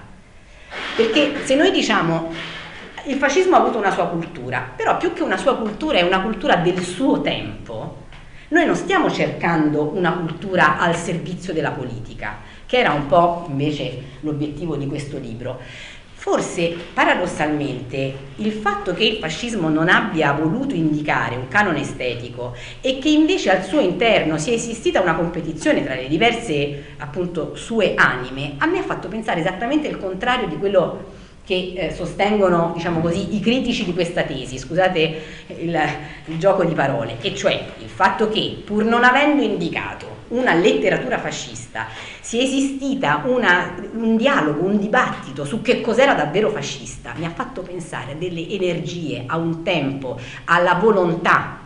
Perché se noi diciamo il fascismo ha avuto una sua cultura, però più che una sua cultura è una cultura del suo tempo, noi non stiamo cercando una cultura al servizio della politica, che era un po' invece l'obiettivo di questo libro. Forse, paradossalmente, il fatto che il fascismo non abbia voluto indicare un canone estetico e che invece al suo interno sia esistita una competizione tra le diverse, appunto, sue anime, a me ha fatto pensare esattamente il contrario di quello che eh, sostengono, diciamo così, i critici di questa tesi, scusate il, il gioco di parole, e cioè il fatto che, pur non avendo indicato una letteratura fascista, sia esistita una, un dialogo, un dibattito su che cos'era davvero fascista, mi ha fatto pensare a delle energie, a un tempo, alla volontà,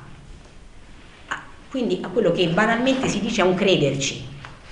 a, quindi a quello che banalmente si dice a un crederci.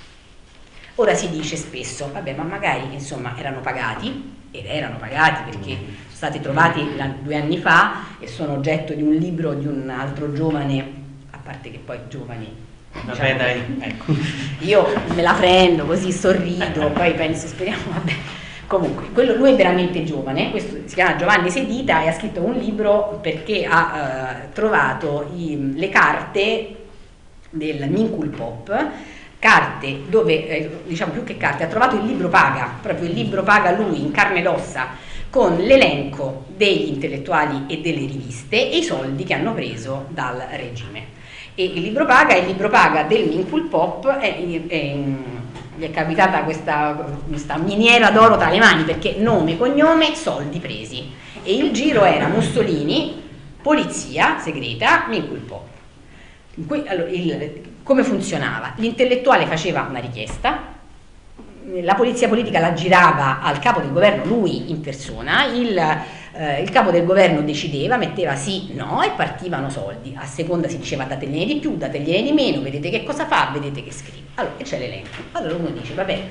Ora si dice spesso, vabbè, ma magari insomma erano pagati, ed erano pagati perché sono stati trovati due anni fa e sono oggetto di un libro di un altro giovane, a parte che poi giovani, diciamo, vabbè dai, ecco, io me la prendo così, sorrido, poi penso, speriamo, vabbè, comunque quello, lui è veramente giovane, questo si chiama Giovanni Sedita e ha scritto un libro perché ha uh, trovato i, le carte del Minkul Pop, carte dove, eh, diciamo più che carte, ha trovato il libro paga, proprio il libro paga lui in carne ed ossa, con l'elenco degli intellettuali e delle riviste e i soldi che hanno preso dal regime. E il libro paga è il libro paga del Minkul Pop, è, è, gli è capitata questa, questa miniera d'oro tra le mani, perché nome, cognome, soldi presi, e il giro era Mussolini, polizia segreta, Minkul Pop. Allora, il, come funzionava? L'intellettuale faceva una richiesta, la polizia politica la girava al capo del governo, lui in persona, il, eh, il capo del governo decideva, metteva sì, no e partivano soldi, a seconda si diceva dategliene di più, dategliene di meno, vedete che cosa fa, vedete che scrive. Allora c'è l'elenco, allora uno dice vabbè,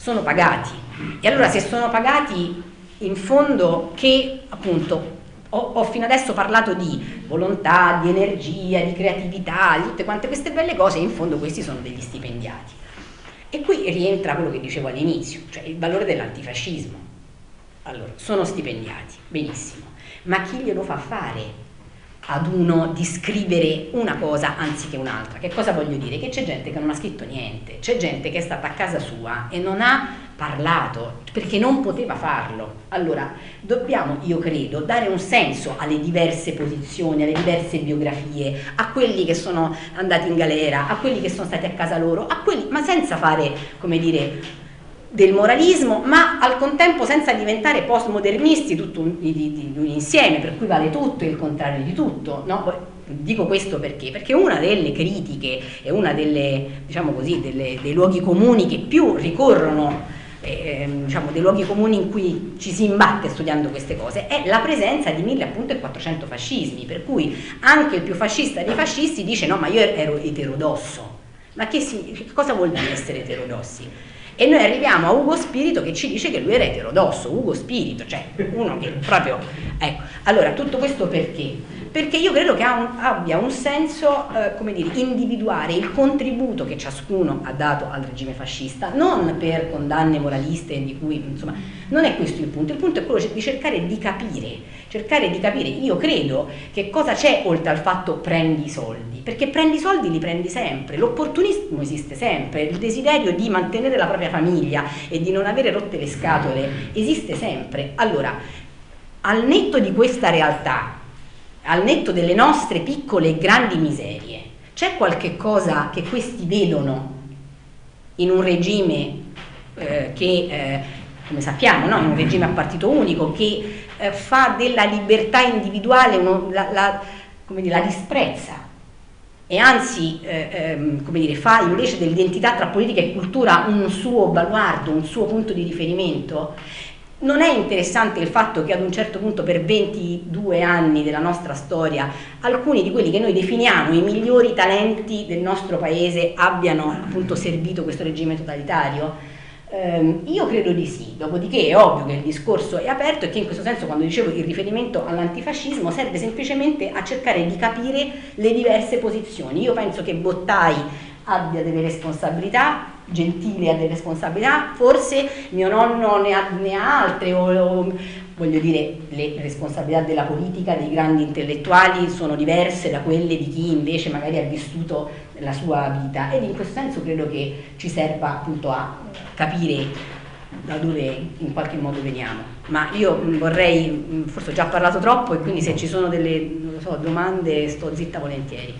sono pagati. E allora se sono pagati, in fondo, che appunto ho, ho fino adesso parlato di volontà, di energia, di creatività, di tutte quante queste belle cose, in fondo questi sono degli stipendiati. E qui rientra quello che dicevo all'inizio, cioè il valore dell'antifascismo. Allora, sono stipendiati, benissimo, ma chi glielo fa fare ad uno di scrivere una cosa anziché un'altra? Che cosa voglio dire? Che c'è gente che non ha scritto niente, c'è gente che è stata a casa sua e non ha parlato perché non poteva farlo. Allora dobbiamo, io credo, dare un senso alle diverse posizioni, alle diverse biografie, a quelli che sono andati in galera, a quelli che sono stati a casa loro, a quelli, ma senza fare, come dire, del moralismo, ma al contempo senza diventare postmodernisti, tutto un, di, di, di un insieme, per cui vale tutto e il contrario di tutto, no? Dico questo perché? Perché una delle critiche e una delle, diciamo così, delle, dei luoghi comuni che più ricorrono, eh, diciamo, dei luoghi comuni in cui ci si imbatte studiando queste cose, è la presenza di mille appunto e quattrocento fascismi, per cui anche il più fascista dei fascisti dice no, ma io ero eterodosso. Ma che, si, che cosa vuol dire essere eterodossi? E noi arriviamo a Ugo Spirito che ci dice che lui era eterodosso, Ugo Spirito, cioè uno che proprio, ecco, allora tutto questo perché? Perché io credo che ha un, abbia un senso, eh, come dire, individuare il contributo che ciascuno ha dato al regime fascista, non per condanne moraliste di cui, insomma, non è questo il punto, il punto è quello di cercare di capire, cercare di capire, io credo, che cosa c'è oltre al fatto prendi i soldi, perché prendi i soldi li prendi sempre, l'opportunismo esiste sempre, il desiderio di mantenere la propria famiglia e di non avere rotte le scatole esiste sempre. Allora, al netto di questa realtà, al netto delle nostre piccole e grandi miserie, c'è qualche cosa che questi vedono in un regime eh, che, eh, come sappiamo, no? In un regime a partito unico che eh, fa della libertà individuale uno, la, la, come dire, la disprezza e anzi eh, ehm, come dire, fa invece dell'identità tra politica e cultura un suo baluardo, un suo punto di riferimento. Non è interessante il fatto che ad un certo punto per ventidue anni della nostra storia alcuni di quelli che noi definiamo i migliori talenti del nostro paese abbiano appunto servito questo regime totalitario? Eh, io credo di sì, dopodiché è ovvio che il discorso è aperto e che in questo senso, quando dicevo il riferimento all'antifascismo, serve semplicemente a cercare di capire le diverse posizioni. Io penso che Bottai abbia delle responsabilità, Gentile ha delle responsabilità, forse mio nonno ne ha, ne ha altre, o, o voglio dire, le responsabilità della politica, dei grandi intellettuali sono diverse da quelle di chi invece magari ha vissuto la sua vita, ed in questo senso credo che ci serva appunto a capire da dove in qualche modo veniamo. Ma io vorrei, forse ho già parlato troppo e quindi se ci sono delle, non lo so, domande sto zitta volentieri.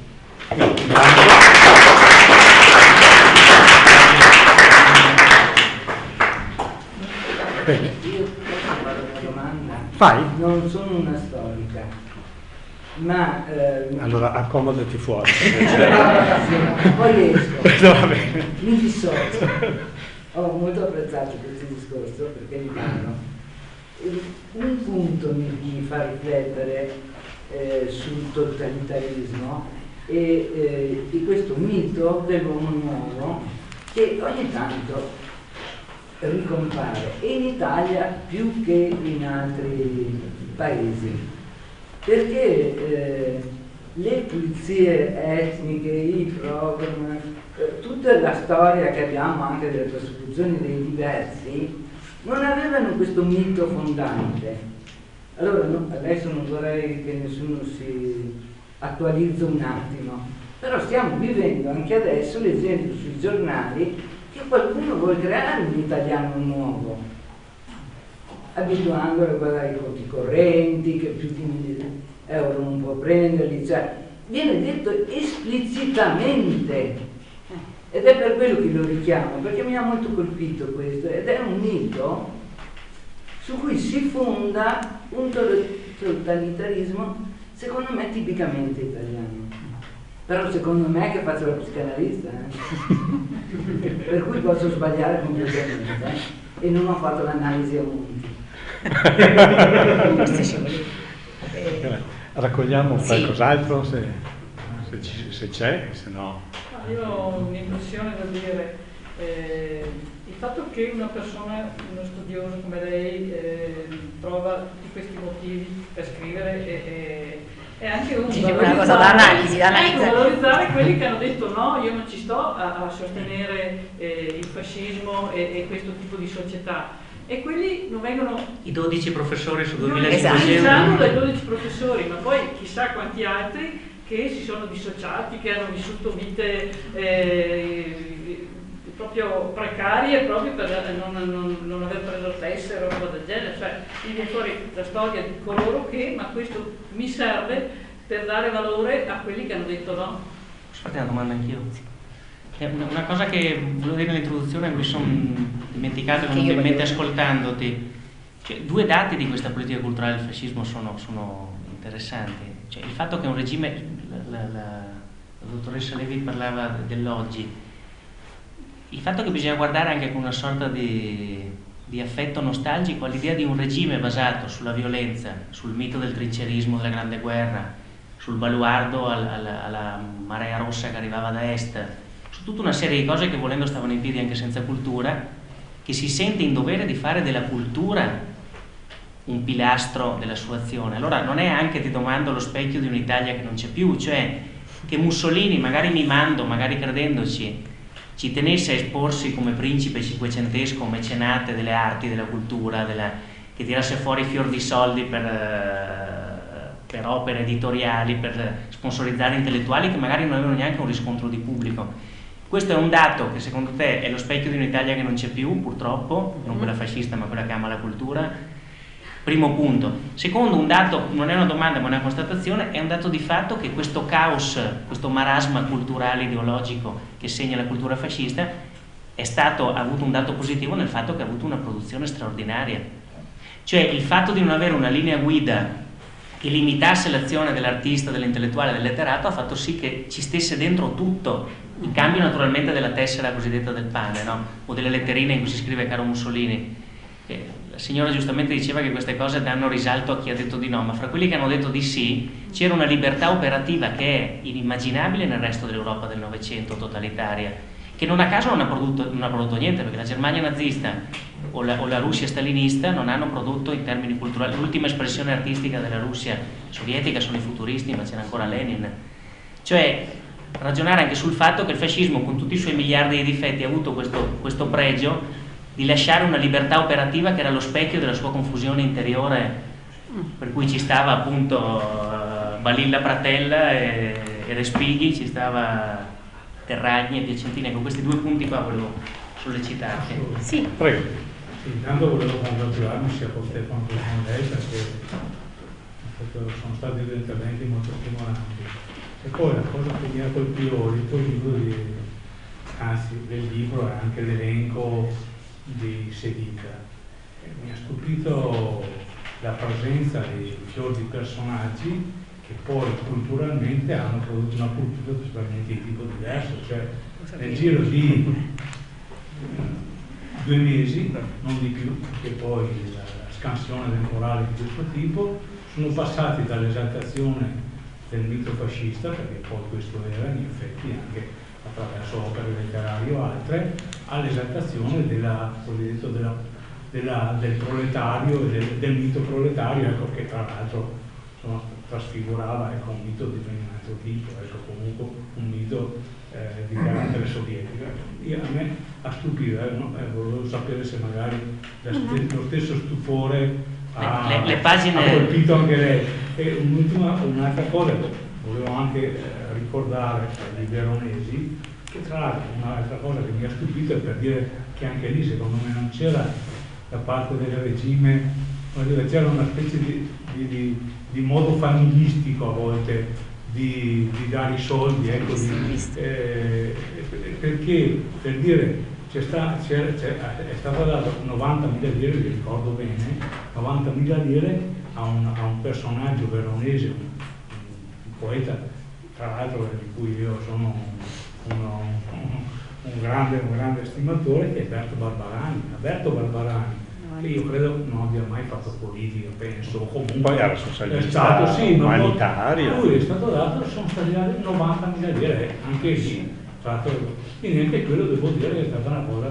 Io posso fare una domanda? Fai? Non sono una storica, ma... Ehm... Allora accomodati fuori. Poi esco, Va bene. mi dissocio. Ho molto apprezzato questo discorso perché mi parlo. Un punto mi, mi fa riflettere eh, sul totalitarismo e eh, di questo mito dell'uomo nuovo che ogni tanto ricompare, e in Italia più che in altri paesi, perché eh, le pulizie etniche, i program, eh, tutta la storia che abbiamo anche delle persecuzioni dei diversi non avevano questo mito fondante. Allora no, adesso non vorrei che nessuno si attualizzi un attimo, però stiamo vivendo anche adesso l'esempio sui giornali che qualcuno vuole creare un italiano nuovo, abituandolo a guardare i conti correnti, che più di euro non può prenderli, cioè viene detto esplicitamente, ed è per quello che lo richiamo, perché mi ha molto colpito questo, ed è un mito su cui si fonda un totalitarismo secondo me tipicamente italiano. Però secondo me che faccio la psicanalista, eh? Per cui posso sbagliare completamente, eh? E non ho fatto l'analisi a monti. Raccogliamo Sì. qualcos'altro se, se, ci- se c'è, se no... Ma io ho un'impressione da dire, eh, il fatto che una persona, uno studioso come lei, eh, trova tutti questi motivi per scrivere e, e, e anche un sì, una cosa da analisi, da analizzare. Ecco, valorizzare quelli che hanno detto no, io non ci sto a, a sostenere eh, il fascismo e, e questo tipo di società. E quelli non vengono... I dodici professori su no, duemilacinquecento. iniziando dai dodici professori, ma poi chissà quanti altri che si sono dissociati, che hanno vissuto vite eh, proprio precarie proprio per non, non, non aver preso il tessero o roba del genere. Cioè, viene fuori la storia di coloro che, ma questo mi serve per dare valore a quelli che hanno detto no. Posso farti una domanda anch'io? Una, una cosa che volevo dire nell'introduzione, mi sono dimenticato, che in mente ascoltandoti. Cioè, due dati di questa politica culturale del fascismo sono, sono interessanti. Cioè, il fatto che un regime, la, la, la, la dottoressa Levi parlava dell'oggi, il fatto che bisogna guardare anche con una sorta di, di affetto nostalgico all'idea di un regime basato sulla violenza, sul mito del trincerismo della Grande Guerra, sul baluardo al, al, alla marea rossa che arrivava da est, su tutta una serie di cose che volendo stavano in piedi anche senza cultura, che si sente in dovere di fare della cultura un pilastro della sua azione. Allora non è anche, ti domando, lo specchio di un'Italia che non c'è più, cioè che Mussolini, magari mimando, magari credendoci, ci tenesse a esporsi come principe cinquecentesco, mecenate delle arti, della cultura, della, che tirasse fuori fior di soldi per, per opere editoriali, per sponsorizzare intellettuali che magari non avevano neanche un riscontro di pubblico. Questo è un dato che secondo te è lo specchio di un'Italia che non c'è più, purtroppo, non quella fascista ma quella che ama la cultura. Primo punto. Secondo, un dato, non è una domanda ma una constatazione, è un dato di fatto che questo caos, questo marasma culturale ideologico che segna la cultura fascista è stato, ha avuto un dato positivo nel fatto che ha avuto una produzione straordinaria. Cioè il fatto di non avere una linea guida che limitasse l'azione dell'artista, dell'intellettuale, del letterato ha fatto sì che ci stesse dentro tutto, in cambio naturalmente della tessera cosiddetta del pane, no? O delle letterine in cui si scrive caro Mussolini. Eh, la signora giustamente diceva che queste cose danno risalto a chi ha detto di no, ma fra quelli che hanno detto di sì c'era una libertà operativa che è inimmaginabile nel resto dell'Europa del Novecento totalitaria, che non a caso non ha prodotto, non ha prodotto niente, perché la Germania nazista o la, o la Russia stalinista non hanno prodotto in termini culturali. L'ultima espressione artistica della Russia sovietica sono i futuristi, ma c'era ancora Lenin. Cioè ragionare anche sul fatto che il fascismo, con tutti i suoi miliardi di difetti, ha avuto questo, questo pregio di lasciare una libertà operativa che era lo specchio della sua confusione interiore, per cui ci stava appunto uh, Balilla Pratella e, e Respighi, ci stava Terragni e Piacentini. Con questi due punti qua volevo sollecitarti. Sì, prego. Sì, intanto volevo congratularmi sia con Stefano che con lei, perché sono stati due interventi molto stimolanti. E poi la cosa che mi ha colpito il libro di, anzi del libro e anche l'elenco di Sedita. Mi ha stupito la presenza di fior di personaggi che poi culturalmente hanno prodotto una cultura totalmente di tipo diverso, cioè nel giro di due mesi, non di più, perché poi la, la scansione temporale di questo tipo, sono passati dall'esaltazione del mito fascista, perché poi questo era in effetti anche attraverso opere letterarie o altre, all'esaltazione della, della, della, del proletario e del, del mito proletario, ecco, che tra l'altro trasfigurava, ecco, un mito di ben altro tipo, ecco, comunque un mito eh, di carattere sovietico. Io, a me ha stupito, eh, no? eh, volevo sapere se magari lo stesso stupore ha, le, le pagine... ha colpito anche lei. E un'ultima, un'altra cosa, volevo anche eh, ricordare agli veronesi, che tra l'altro un'altra cosa che mi ha stupito è per dire che anche lì secondo me non c'era da parte del regime, c'era una specie di, di, di, di modo familistico a volte di, di dare i soldi, ecco, di, eh, perché per dire c'è sta, c'è, c'è, è stata data novantamila lire, vi ricordo bene, novantamila lire a un, a un personaggio veronese, un, un poeta tra l'altro di cui io sono uno, un, un, grande, un grande stimatore, che è Berto Barbarani. Alberto Barbarani, che io credo non abbia mai fatto politica, penso, comunque poi era socialista, è stato, sì, umanitario. Lui è stato dato, sono stati dati novantamila lire, anche lì. Quindi anche quello devo dire che è stata una cosa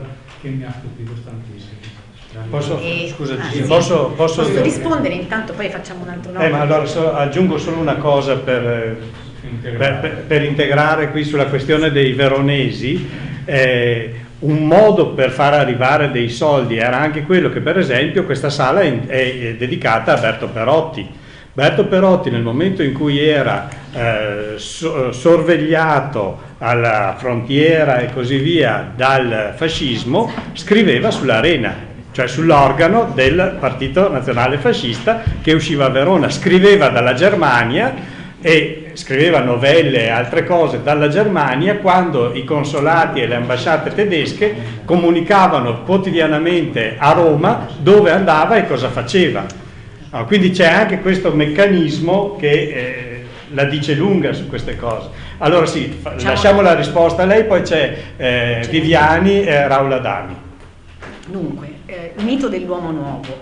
che mi ha stupito tantissimo. Posso, E- scusa, ah, sì, sì. posso, posso, Posso rispondere intanto, poi facciamo un altro nome. Eh, ma allora so- aggiungo solo una cosa per, per, per- per integrare qui sulla questione dei veronesi. Eh, un modo per far arrivare dei soldi era anche quello che, per esempio, questa sala è, è dedicata a Berto Perotti. Berto Perotti, nel momento in cui era eh, so- sorvegliato alla frontiera e così via dal fascismo, scriveva sull'Arena, cioè sull'organo del Partito Nazionale Fascista che usciva a Verona, scriveva dalla Germania e scriveva novelle e altre cose dalla Germania quando i consolati e le ambasciate tedesche comunicavano quotidianamente a Roma dove andava e cosa faceva. No, quindi c'è anche questo meccanismo che eh, la dice lunga su queste cose. Allora sì, fa- Diciamo- lasciamo la risposta a lei, poi c'è eh, C'è Viviani e Raul Adami. Dunque, eh, il mito dell'uomo nuovo,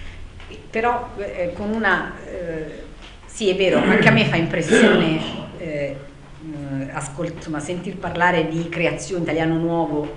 però eh, con una... eh, sì, è vero, anche a me fa impressione eh, eh, ascolt- insomma, sentir parlare di creazione italiano nuovo,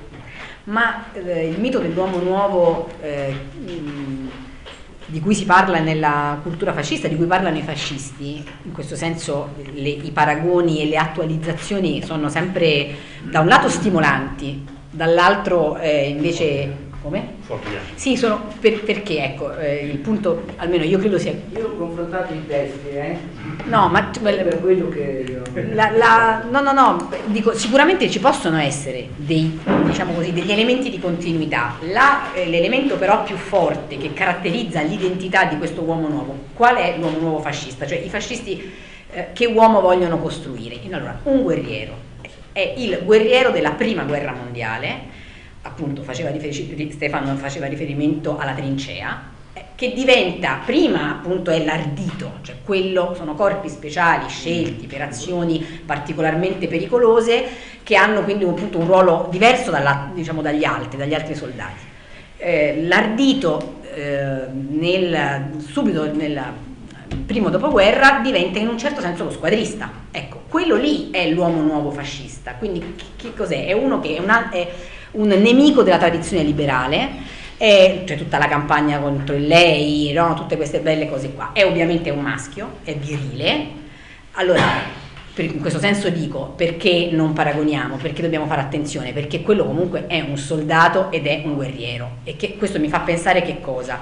ma eh, il mito dell'uomo nuovo eh, mh, di cui si parla nella cultura fascista, di cui parlano i fascisti, in questo senso le- i paragoni e le attualizzazioni sono sempre da un lato stimolanti, dall'altro eh, invece... Come? Sì, sono per- perché ecco, eh, il punto, almeno io credo sia... Io ho confrontato i testi, eh? No, ma Per quello che io... la, la, no, no, no, dico, sicuramente ci possono essere dei, diciamo così, degli elementi di continuità. La- eh, l'elemento però più forte che caratterizza l'identità di questo uomo nuovo, qual è l'uomo nuovo fascista? Cioè i fascisti eh, che uomo vogliono costruire? Allora, un guerriero, è il guerriero della prima guerra mondiale, appunto faceva riferi- Stefano faceva riferimento alla trincea, eh, che diventa, prima appunto è l'ardito, cioè quello, sono corpi speciali scelti per azioni particolarmente pericolose che hanno quindi appunto un ruolo diverso dalla, diciamo, dagli altri, dagli altri soldati. Eh, l'ardito eh, nel, subito nel primo dopoguerra diventa in un certo senso lo squadrista, ecco, quello lì è l'uomo nuovo fascista, quindi che, che cos'è? È uno che è, una, è un nemico della tradizione liberale, è, cioè tutta la campagna contro il lei, no? Tutte queste belle cose qua, è ovviamente un maschio, è virile, allora per, in questo senso dico perché non paragoniamo, perché dobbiamo fare attenzione, perché quello comunque è un soldato ed è un guerriero e che questo mi fa pensare che cosa?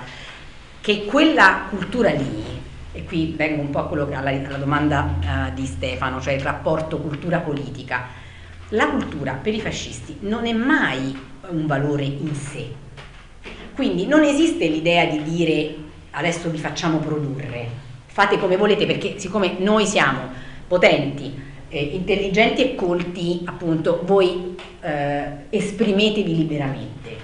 Che quella cultura lì, e qui vengo un po' a quello che, alla, alla domanda uh, di Stefano, cioè il rapporto cultura-politica. La cultura per i fascisti non è mai un valore in sé, quindi non esiste l'idea di dire adesso vi facciamo produrre, fate come volete, perché siccome noi siamo potenti, eh, intelligenti e colti, appunto voi eh, esprimetevi liberamente.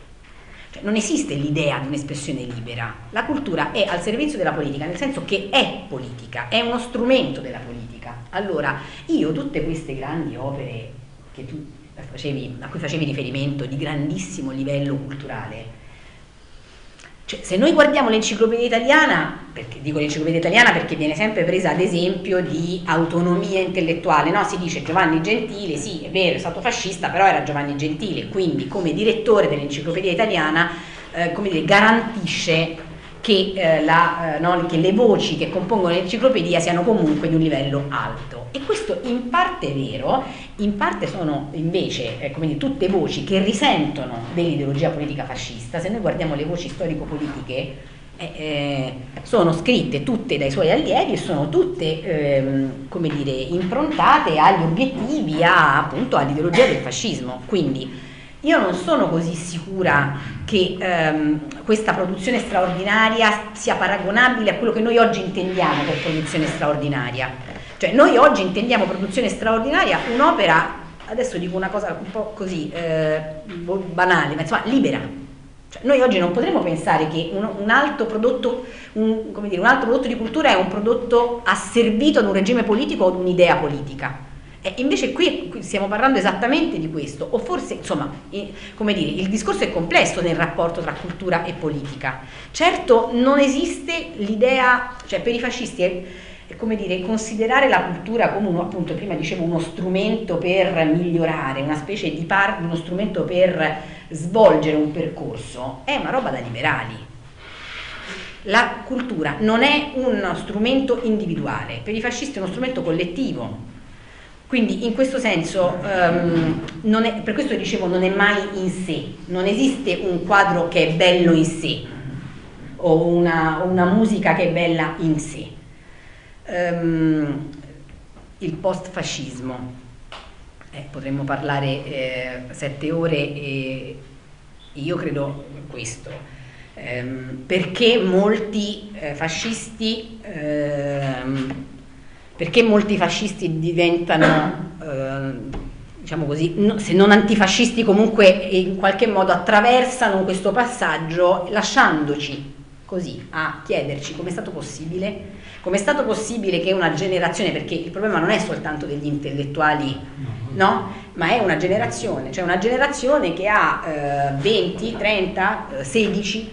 Cioè, non esiste l'idea di un'espressione libera, la cultura è al servizio della politica, nel senso che è politica, è uno strumento della politica. Allora io tutte queste grandi opere che tu facevi, a cui facevi riferimento di grandissimo livello culturale, cioè, se noi guardiamo l'enciclopedia italiana, perché dico l'enciclopedia italiana perché viene sempre presa ad esempio di autonomia intellettuale, no? Si dice Giovanni Gentile, sì è vero è stato fascista però era Giovanni Gentile, quindi come direttore dell'enciclopedia italiana eh, come dire, garantisce che, eh, la, eh, no, che le voci che compongono l'enciclopedia siano comunque di un livello alto, e questo in parte è vero, in parte sono invece eh, come dire, tutte voci che risentono dell'ideologia politica fascista. Se noi guardiamo le voci storico-politiche eh, eh, sono scritte tutte dai suoi allievi e sono tutte ehm, come dire, improntate agli obiettivi, a, appunto all'ideologia del fascismo, quindi io non sono così sicura che ehm, questa produzione straordinaria sia paragonabile a quello che noi oggi intendiamo per produzione straordinaria. Cioè noi oggi intendiamo produzione straordinaria un'opera, adesso dico una cosa un po' così eh, banale, ma insomma libera. Cioè, noi oggi non potremmo pensare che un, un, altro prodotto, un, come dire, un altro prodotto di cultura è un prodotto asservito ad un regime politico o ad un'idea politica. E invece qui, qui stiamo parlando esattamente di questo, o forse, insomma, eh, come dire, il discorso è complesso nel rapporto tra cultura e politica. Certo non esiste l'idea, cioè per i fascisti è, è come dire, considerare la cultura come uno, appunto, prima dicevo, uno strumento per migliorare, una specie di par, uno strumento per svolgere un percorso è una roba da liberali. La cultura non è uno strumento individuale, per i fascisti è uno strumento collettivo. Quindi in questo senso, um, non è, per questo dicevo, non è mai in sé, non esiste un quadro che è bello in sé o una, una musica che è bella in sé. Um, il post-fascismo, eh, potremmo parlare eh, sette ore e io credo questo, um, perché molti eh, fascisti ehm, perché molti fascisti diventano, eh, diciamo così, no, se non antifascisti comunque in qualche modo attraversano questo passaggio lasciandoci così a chiederci come è stato possibile, come è stato possibile che una generazione, perché il problema non è soltanto degli intellettuali, no? Ma è una generazione, cioè una generazione che ha eh, venti, trenta, sedici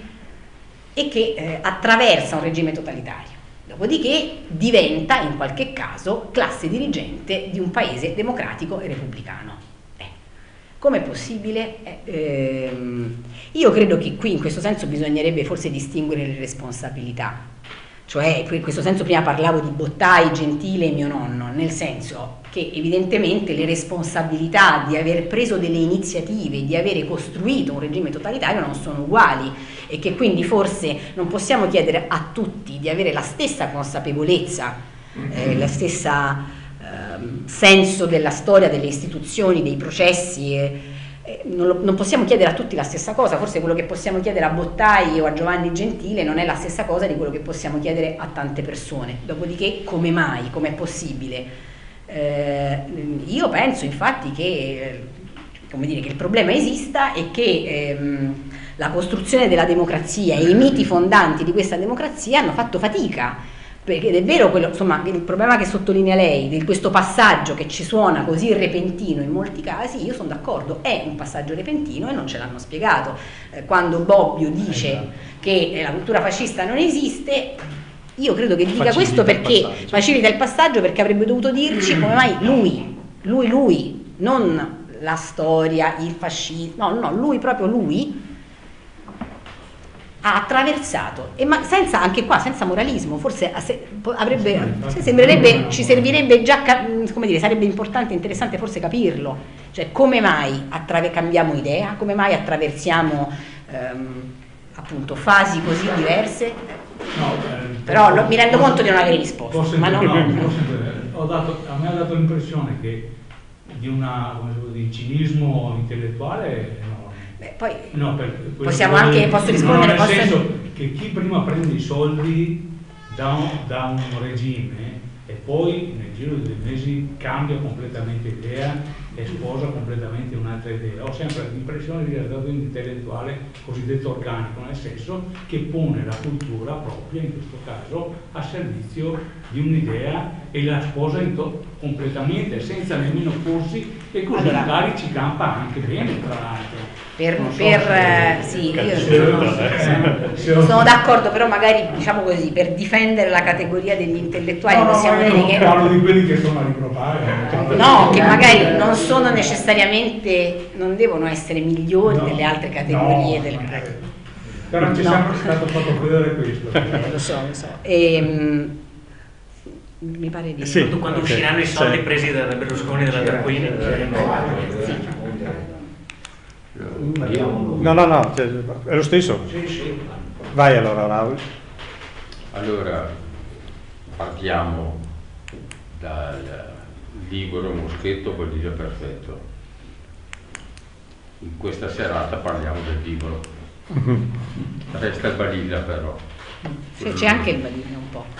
e che eh, attraversa un regime totalitario. Dopodiché diventa in qualche caso classe dirigente di un paese democratico e repubblicano. Eh, com'è possibile? Eh, ehm, io credo che qui in questo senso bisognerebbe forse distinguere le responsabilità. Cioè, in questo senso prima parlavo di Bottai, Gentile e mio nonno, nel senso che evidentemente le responsabilità di aver preso delle iniziative, di avere costruito un regime totalitario non sono uguali e che quindi forse non possiamo chiedere a tutti di avere la stessa consapevolezza, eh, la stessa eh, senso della storia, delle istituzioni, dei processi. Eh, Non, lo, non possiamo chiedere a tutti la stessa cosa, forse quello che possiamo chiedere a Bottai o a Giovanni Gentile non è la stessa cosa di quello che possiamo chiedere a tante persone. Dopodiché come mai, com'è possibile? Eh, io penso infatti che, come dire, che il problema esista e che ehm, la costruzione della democrazia e i miti fondanti di questa democrazia hanno fatto fatica. Perché è vero quello, insomma, il problema che sottolinea lei di questo passaggio che ci suona così repentino in molti casi, io sono d'accordo, è un passaggio repentino e non ce l'hanno spiegato. Eh, quando Bobbio dice che la cultura fascista non esiste, io credo che dica questo perché facilita il passaggio, perché avrebbe dovuto dirci come mai lui, lui, lui, non la storia, il fascismo, no, no, lui, proprio lui ha attraversato, e ma senza, anche qua, senza moralismo, forse avrebbe, sì, sembrerebbe, ci servirebbe già, come dire, sarebbe importante, interessante forse capirlo, cioè come mai attraver- cambiamo idea, come mai attraversiamo ehm, appunto fasi così diverse, no, eh, però posso, lo, mi rendo posso, conto di non aver risposto, posso, ma non... no, posso, ho dato, a me ha dato l'impressione che di una, come si può dire, cinismo intellettuale no. Beh, poi no, per, possiamo anche, posso rispondere, no, nel posso... senso che chi prima prende i soldi da un, da un regime e poi nel giro di due mesi cambia completamente idea e sposa completamente un'altra idea. Ho sempre l'impressione di essere stato un intellettuale cosiddetto organico, nel senso che pone la cultura propria, in questo caso, a servizio di un'idea e la sposa in to- completamente, senza nemmeno porsi, e così allora, magari ci campa anche bene, tra l'altro. Per, so per se, eh, sì, io se, sono, sono d'accordo, però magari diciamo così, per difendere la categoria degli intellettuali no, no, possiamo io dire che parlo di quelli che sono a riprovare. no, che magari non sono necessariamente, non devono essere migliori no, delle altre categorie no, del... però ci è no. sempre stato fatto vedere questo. Eh, lo so, lo so. E, mi pare di sì, quando okay. usciranno i soldi sì. presi da Berlusconi e dalla Tarquini. sì. No, no, no, cioè, è lo stesso. Sì, sì. Vai allora, Raul. Allora, partiamo dal libro Moschetto, Balilla perfetto. In questa serata parliamo del libro. Resta il Balilla però. Sì, c'è anche il Balilla un po'.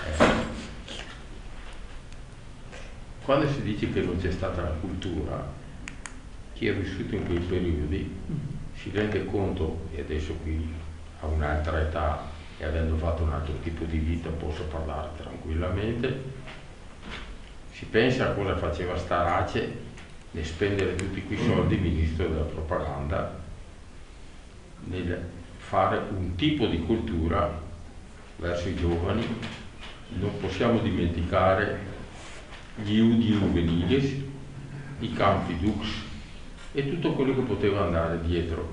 Quando si dice che non c'è stata la cultura, chi ha vissuto in quei periodi si rende conto, e adesso qui a un'altra età e avendo fatto un altro tipo di vita posso parlare tranquillamente, si pensa a cosa faceva Starace nel spendere tutti quei soldi, ministro della propaganda, nel fare un tipo di cultura verso i giovani. Non possiamo dimenticare gli Udi Juveniles, i Campi Dux e tutto quello che poteva andare dietro, che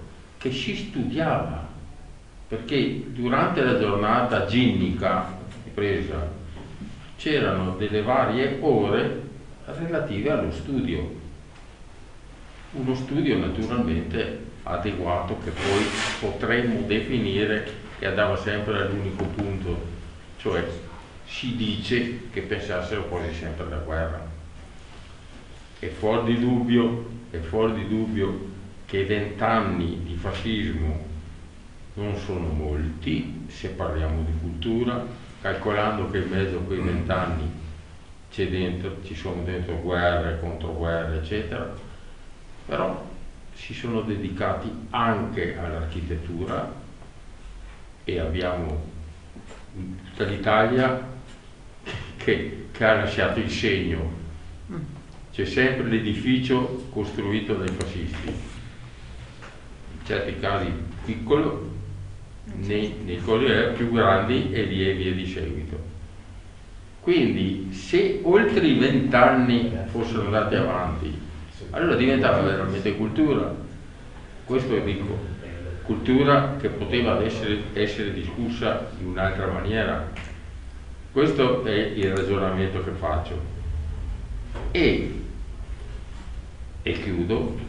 che si studiava, perché durante la giornata ginnica presa c'erano delle varie ore relative allo studio, uno studio naturalmente adeguato che poi potremmo definire che andava sempre all'unico punto, cioè si dice che pensassero quasi sempre alla guerra. È fuori di dubbio, è fuori di dubbio che vent'anni di fascismo non sono molti se parliamo di cultura, calcolando che in mezzo a quei vent'anni c'è dentro, ci sono dentro guerre, controguerre, eccetera, però si sono dedicati anche all'architettura e abbiamo tutta l'Italia che, che ha lasciato il segno. C'è sempre l'edificio costruito dai fascisti, in certi casi piccolo, nei, nei casi più grandi e via via di seguito. Quindi se oltre i vent'anni fossero andati avanti, allora diventava veramente cultura. Questo dico, cultura che poteva essere, essere discussa in un'altra maniera. Questo è il ragionamento che faccio. E, e chiudo,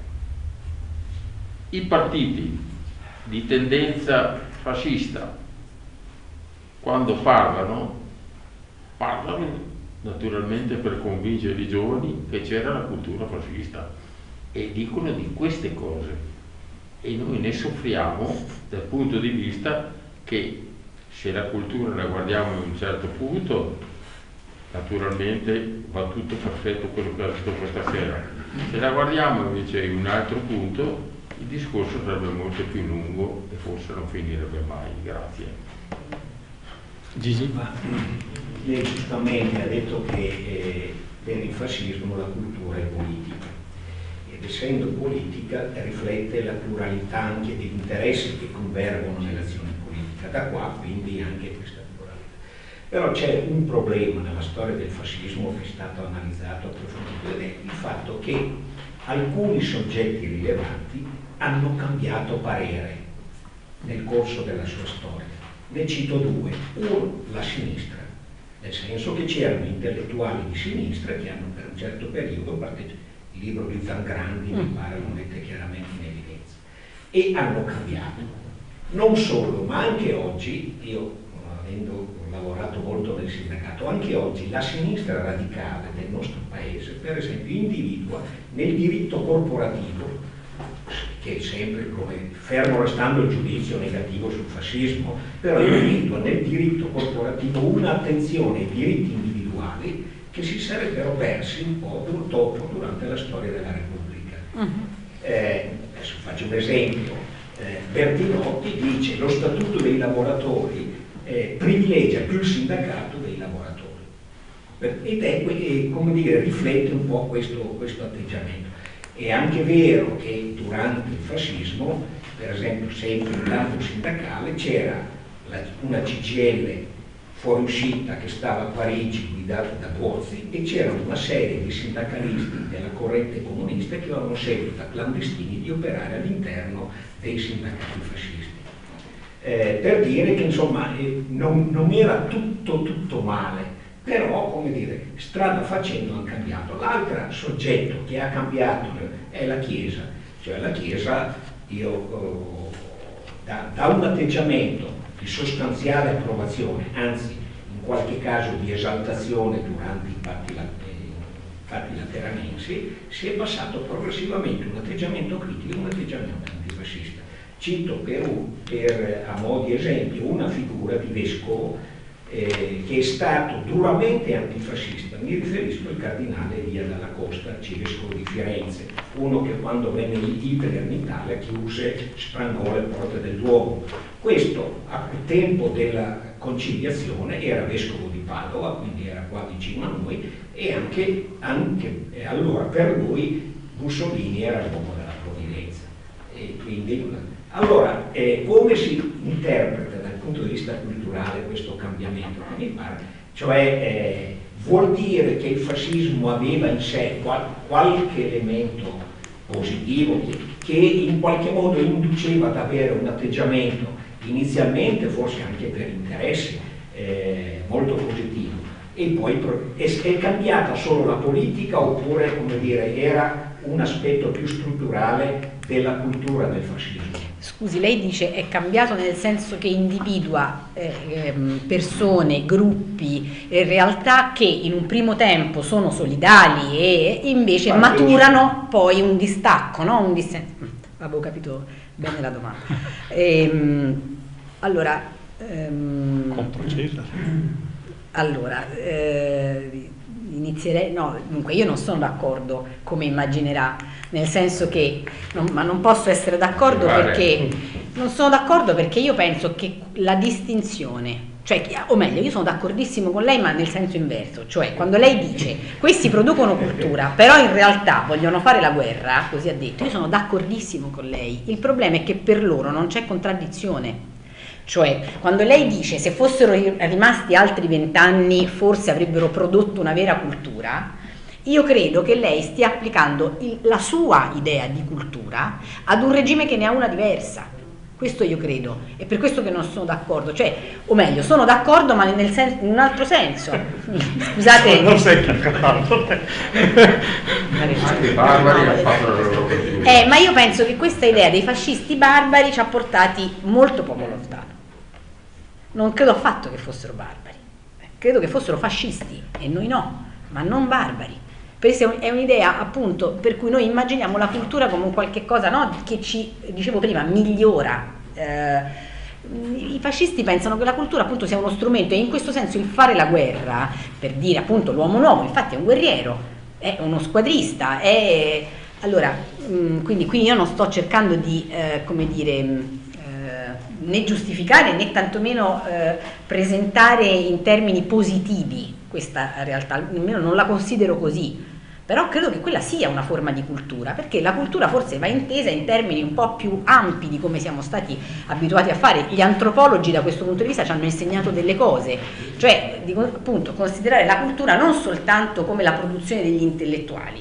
i partiti di tendenza fascista, quando parlano, parlano naturalmente per convincere i giovani che c'era la cultura fascista e dicono di queste cose e noi ne soffriamo dal punto di vista che se la cultura la guardiamo in un certo punto naturalmente va tutto perfetto quello che ha detto questa sera, se la guardiamo invece in un altro punto il discorso sarebbe molto più lungo e forse non finirebbe mai. Grazie. Gigi? Ma lei giustamente ha detto che eh, per il fascismo la cultura è politica ed essendo politica riflette la pluralità anche degli interessi che convergono nell'azione politica, da qua quindi anche questa pluralità. Però c'è un problema nella storia del fascismo che è stato analizzato, approfondito, ed è il fatto che alcuni soggetti rilevanti hanno cambiato parere nel corso della sua storia. Ne cito due. Uno, la sinistra, nel senso che c'erano intellettuali di sinistra che hanno per un certo periodo partecipato. Il libro di Zangrandi mi pare lo mette chiaramente in evidenza. E hanno cambiato. Non solo, ma anche oggi, io avendo lavorato molto nel sindacato, anche oggi la sinistra radicale del nostro paese, per esempio, individua nel diritto corporativo, che è sempre come fermo restando il giudizio negativo sul fascismo, però individua nel diritto corporativo un'attenzione ai diritti individuali che si sarebbero persi un po' purtroppo durante la storia della Repubblica. Uh-huh. eh, adesso faccio un esempio, eh, Bertinotti dice lo statuto dei lavoratori eh, privilegia più il sindacato dei lavoratori, ed è, è come dire, riflette un po' questo, questo atteggiamento. È anche vero che durante il fascismo, per esempio sempre in campo sindacale, c'era una C G I L fuoriuscita che stava a Parigi guidata da Bozzi e c'era una serie di sindacalisti della corrente comunista che avevano seguito da clandestini di operare all'interno dei sindacati fascisti. Eh, per dire che insomma eh, non, non era tutto tutto male, però, come dire, strada facendo hanno cambiato. L'altro soggetto che ha cambiato è la Chiesa, cioè la Chiesa io, oh, da, da un atteggiamento di sostanziale approvazione, anzi in qualche caso di esaltazione durante i patti, patti lateranensi, si è passato progressivamente un atteggiamento critico e un atteggiamento antifascista. Cito per, per a mo' di esempio una figura di vescovo Eh, che è stato duramente antifascista. Mi riferisco al cardinale Elia Dalla Costa, arcivescovo di Firenze, uno che quando venne Hitler in Italia chiuse, sprangò le porte del Duomo. Questo a tempo della conciliazione era vescovo di Padova, quindi era qua vicino a noi, e anche, anche eh, allora per lui Mussolini era l'uomo della provvidenza. E quindi, allora, eh, come si interpreta dal punto di vista culturale questo cambiamento? Mi pare, cioè eh, vuol dire che il fascismo aveva in sé qual qualche elemento positivo che che in qualche modo induceva ad avere un atteggiamento inizialmente forse anche per interessi eh, molto positivo, e poi è, è cambiata solo la politica oppure, come dire, era un aspetto più strutturale della cultura del fascismo? Scusi, lei dice è cambiato nel senso che individua eh, persone, gruppi, eh, realtà che in un primo tempo sono solidali e invece Ma maturano poi un distacco, no? Un dissenso. Avevo capito bene la domanda. Ehm, allora, ehm, Contro Cesare. allora eh, inizierei, no, dunque io non sono d'accordo come immaginerà, nel senso che, non, ma non posso essere d'accordo perché, non sono d'accordo perché io penso che la distinzione, cioè, o meglio, io sono d'accordissimo con lei ma nel senso inverso, cioè quando lei dice questi producono cultura però in realtà vogliono fare la guerra, così ha detto, io sono d'accordissimo con lei, il problema è che per loro non c'è contraddizione. Cioè, quando lei dice se fossero rimasti altri vent'anni forse avrebbero prodotto una vera cultura, io credo che lei stia applicando il, la sua idea di cultura ad un regime che ne ha una diversa. Questo io credo, è per questo che non sono d'accordo, cioè, o meglio, sono d'accordo ma nel sen- in un altro senso. Scusate. Non sei d'accordo. Anche i barbari hanno fatto la loro cultura. Eh, ma io penso che questa idea dei fascisti barbari ci ha portati molto poco lontano. Non credo affatto che fossero barbari, credo che fossero fascisti e noi no, ma non barbari. Perché è un'idea appunto per cui noi immaginiamo la cultura come un qualche cosa, no, che ci, dicevo prima, migliora. Eh, I fascisti pensano che la cultura appunto sia uno strumento e in questo senso il fare la guerra, per dire appunto l'uomo nuovo, infatti è un guerriero, è uno squadrista, è... Allora, mh, quindi qui io non sto cercando di, eh, come dire... Mh, né giustificare né tantomeno eh, presentare in termini positivi questa realtà, nemmeno non la considero così, però credo che quella sia una forma di cultura, perché la cultura forse va intesa in termini un po' più ampi di come siamo stati abituati a fare. Gli antropologi da questo punto di vista ci hanno insegnato delle cose, cioè di, appunto considerare la cultura non soltanto come la produzione degli intellettuali,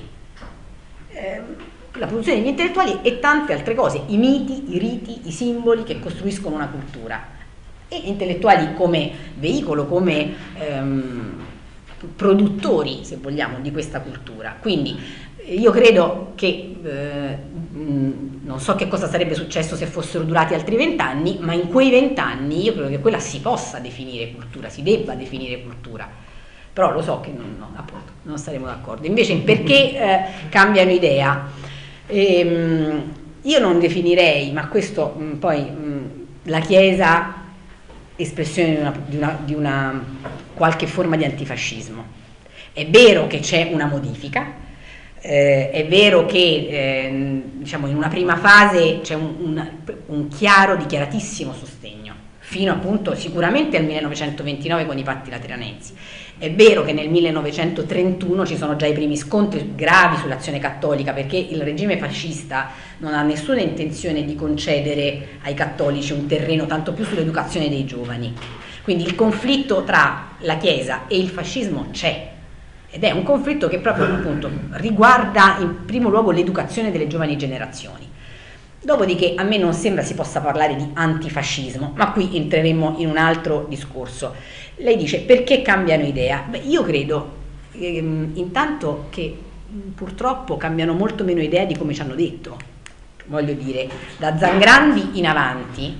eh, la produzione degli intellettuali e tante altre cose, i miti, i riti, i simboli che costruiscono una cultura, e gli intellettuali come veicolo, come ehm, produttori, se vogliamo, di questa cultura. Quindi io credo che eh, mh, non so che cosa sarebbe successo se fossero durati altri vent'anni, ma in quei vent'anni io credo che quella si possa definire cultura, si debba definire cultura. Però lo so che non, no, appunto, non saremo d'accordo. Invece perché eh, cambiano idea? Ehm, io non definirei, ma questo mh, poi mh, la Chiesa espressione di una, di, una, di una qualche forma di antifascismo. È vero che c'è una modifica, eh, è vero che eh, diciamo in una prima fase c'è un, un, un chiaro, dichiaratissimo sostegno, fino appunto sicuramente al millenovecentoventinove con i patti lateranensi. È vero che nel millenovecentotrentuno ci sono già i primi scontri gravi sull'azione cattolica, perché il regime fascista non ha nessuna intenzione di concedere ai cattolici un terreno, tanto più sull'educazione dei giovani. Quindi il conflitto tra la Chiesa e il fascismo c'è, ed è un conflitto che proprio appunto riguarda in primo luogo l'educazione delle giovani generazioni. Dopodiché a me non sembra si possa parlare di antifascismo, ma qui entreremo in un altro discorso. Lei dice perché cambiano idea? Beh, io credo ehm, intanto che purtroppo cambiano molto meno idea di come ci hanno detto. Voglio dire, da Zangrandi in avanti,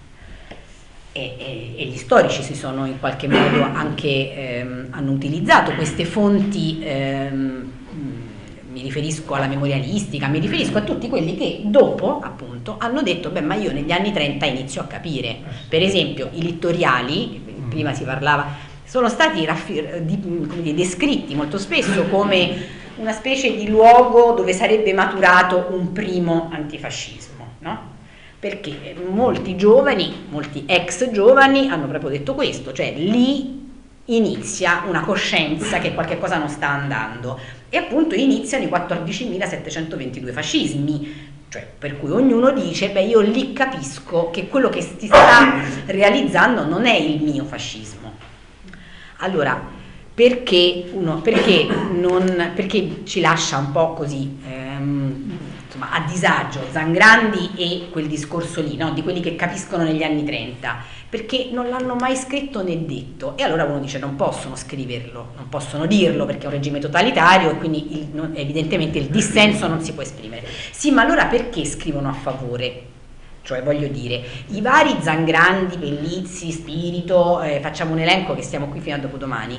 e, e, e gli storici si sono in qualche modo anche ehm, hanno utilizzato queste fonti, ehm, mi riferisco alla memorialistica, mi riferisco a tutti quelli che dopo appunto hanno detto beh ma io negli anni trenta inizio a capire. Per esempio i littoriali, prima si parlava, sono stati di, come dire, descritti molto spesso come una specie di luogo dove sarebbe maturato un primo antifascismo, no? Perché molti giovani, molti ex giovani hanno proprio detto questo, cioè lì inizia una coscienza che qualche cosa non sta andando e appunto iniziano i quattordicimilasettecentoventidue fascismi, cioè per cui ognuno dice beh io lì capisco che quello che si sta realizzando non è il mio fascismo. Allora perché, uno, perché, non, perché ci lascia un po' così ehm, insomma, a disagio Zangrandi e quel discorso lì, no? Di quelli che capiscono negli anni trenta, perché non l'hanno mai scritto né detto, e allora uno dice non possono scriverlo, non possono dirlo perché è un regime totalitario e quindi il, non, evidentemente il dissenso non si può esprimere. Sì, ma allora perché scrivono a favore? Cioè, voglio dire, i vari Zangrandi, Pellizzi, Spirito, eh, facciamo un elenco che stiamo qui fino a dopodomani.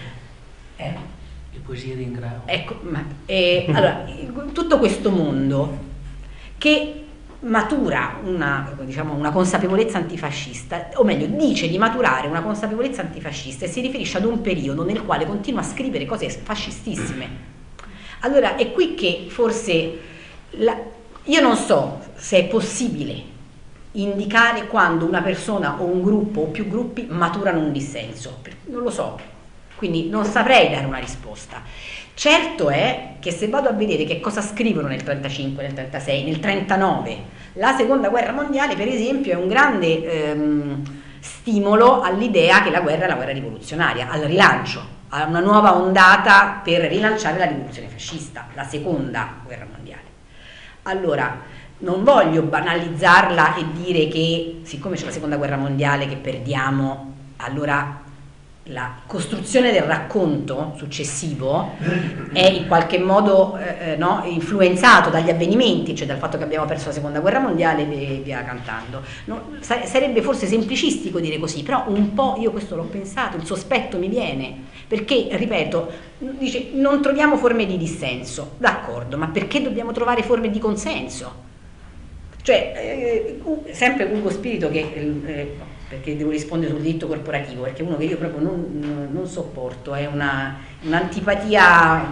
Eh, Le poesie di Ingrao. Ecco, ma, eh, allora, tutto questo mondo che matura una, diciamo, una consapevolezza antifascista, o meglio, dice di maturare una consapevolezza antifascista e si riferisce ad un periodo nel quale continua a scrivere cose fascistissime. Allora, è qui che forse, la, io non so se è possibile indicare quando una persona o un gruppo o più gruppi maturano un dissenso, non lo so, quindi non saprei dare una risposta. Certo è che se vado a vedere che cosa scrivono nel trentacinque, nel trentasei, nel trentanove, la seconda guerra mondiale per esempio è un grande ehm, stimolo all'idea che la guerra è la guerra rivoluzionaria, al rilancio, a una nuova ondata per rilanciare la rivoluzione fascista, la seconda guerra mondiale. Allora, non voglio banalizzarla e dire che siccome c'è la seconda guerra mondiale che perdiamo, allora la costruzione del racconto successivo è in qualche modo eh, no, influenzato dagli avvenimenti, cioè dal fatto che abbiamo perso la seconda guerra mondiale e via cantando. No, sarebbe forse semplicistico dire così, però un po' io questo l'ho pensato, il sospetto mi viene, perché, ripeto, dice non troviamo forme di dissenso, d'accordo, ma perché dobbiamo trovare forme di consenso? Cioè, eh, sempre Ugo Spirito che... Eh, perché devo rispondere sul diritto corporativo, perché è uno che io proprio non, non sopporto, è una, un'antipatia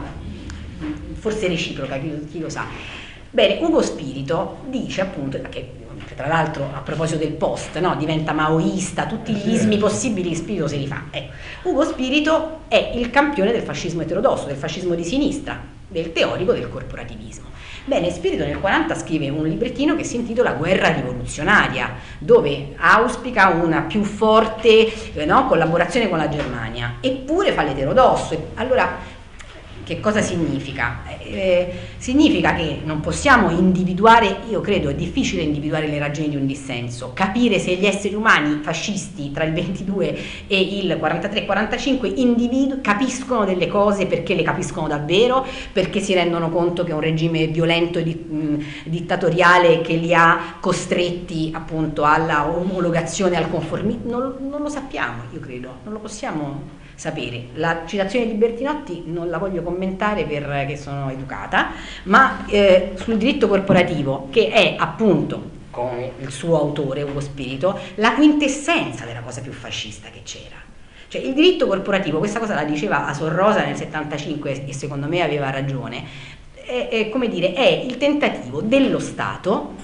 forse reciproca, chi, chi lo sa. Bene, Ugo Spirito dice appunto, che tra l'altro a proposito del post, no, diventa maoista, tutti gli ismi possibili Spirito se li fa. Ecco, Ugo Spirito è il campione del fascismo eterodosso, del fascismo di sinistra, del teorico del corporativismo. Bene, Spirito nel quaranta scrive un librettino che si intitola Guerra rivoluzionaria, dove auspica una più forte eh, no, collaborazione con la Germania, eppure fa l'eterodosso. Allora, che cosa significa? Eh, significa che non possiamo individuare, io credo è difficile individuare le ragioni di un dissenso, capire se gli esseri umani fascisti tra il ventidue e il quarantatré quarantacinque individu- capiscono delle cose perché le capiscono davvero, perché si rendono conto che è un regime violento e di, mh, dittatoriale che li ha costretti appunto alla omologazione, al conformismo, non, non lo sappiamo, io credo, non lo possiamo sapere. La citazione di Bertinotti non la voglio commentare perché sono educata, ma eh, sul diritto corporativo, che è appunto, con il suo autore Ugo Spirito, la quintessenza della cosa più fascista che c'era. Cioè il diritto corporativo, questa cosa la diceva a Sorrosa nel settantacinque e secondo me aveva ragione, è, è, come dire, è il tentativo dello Stato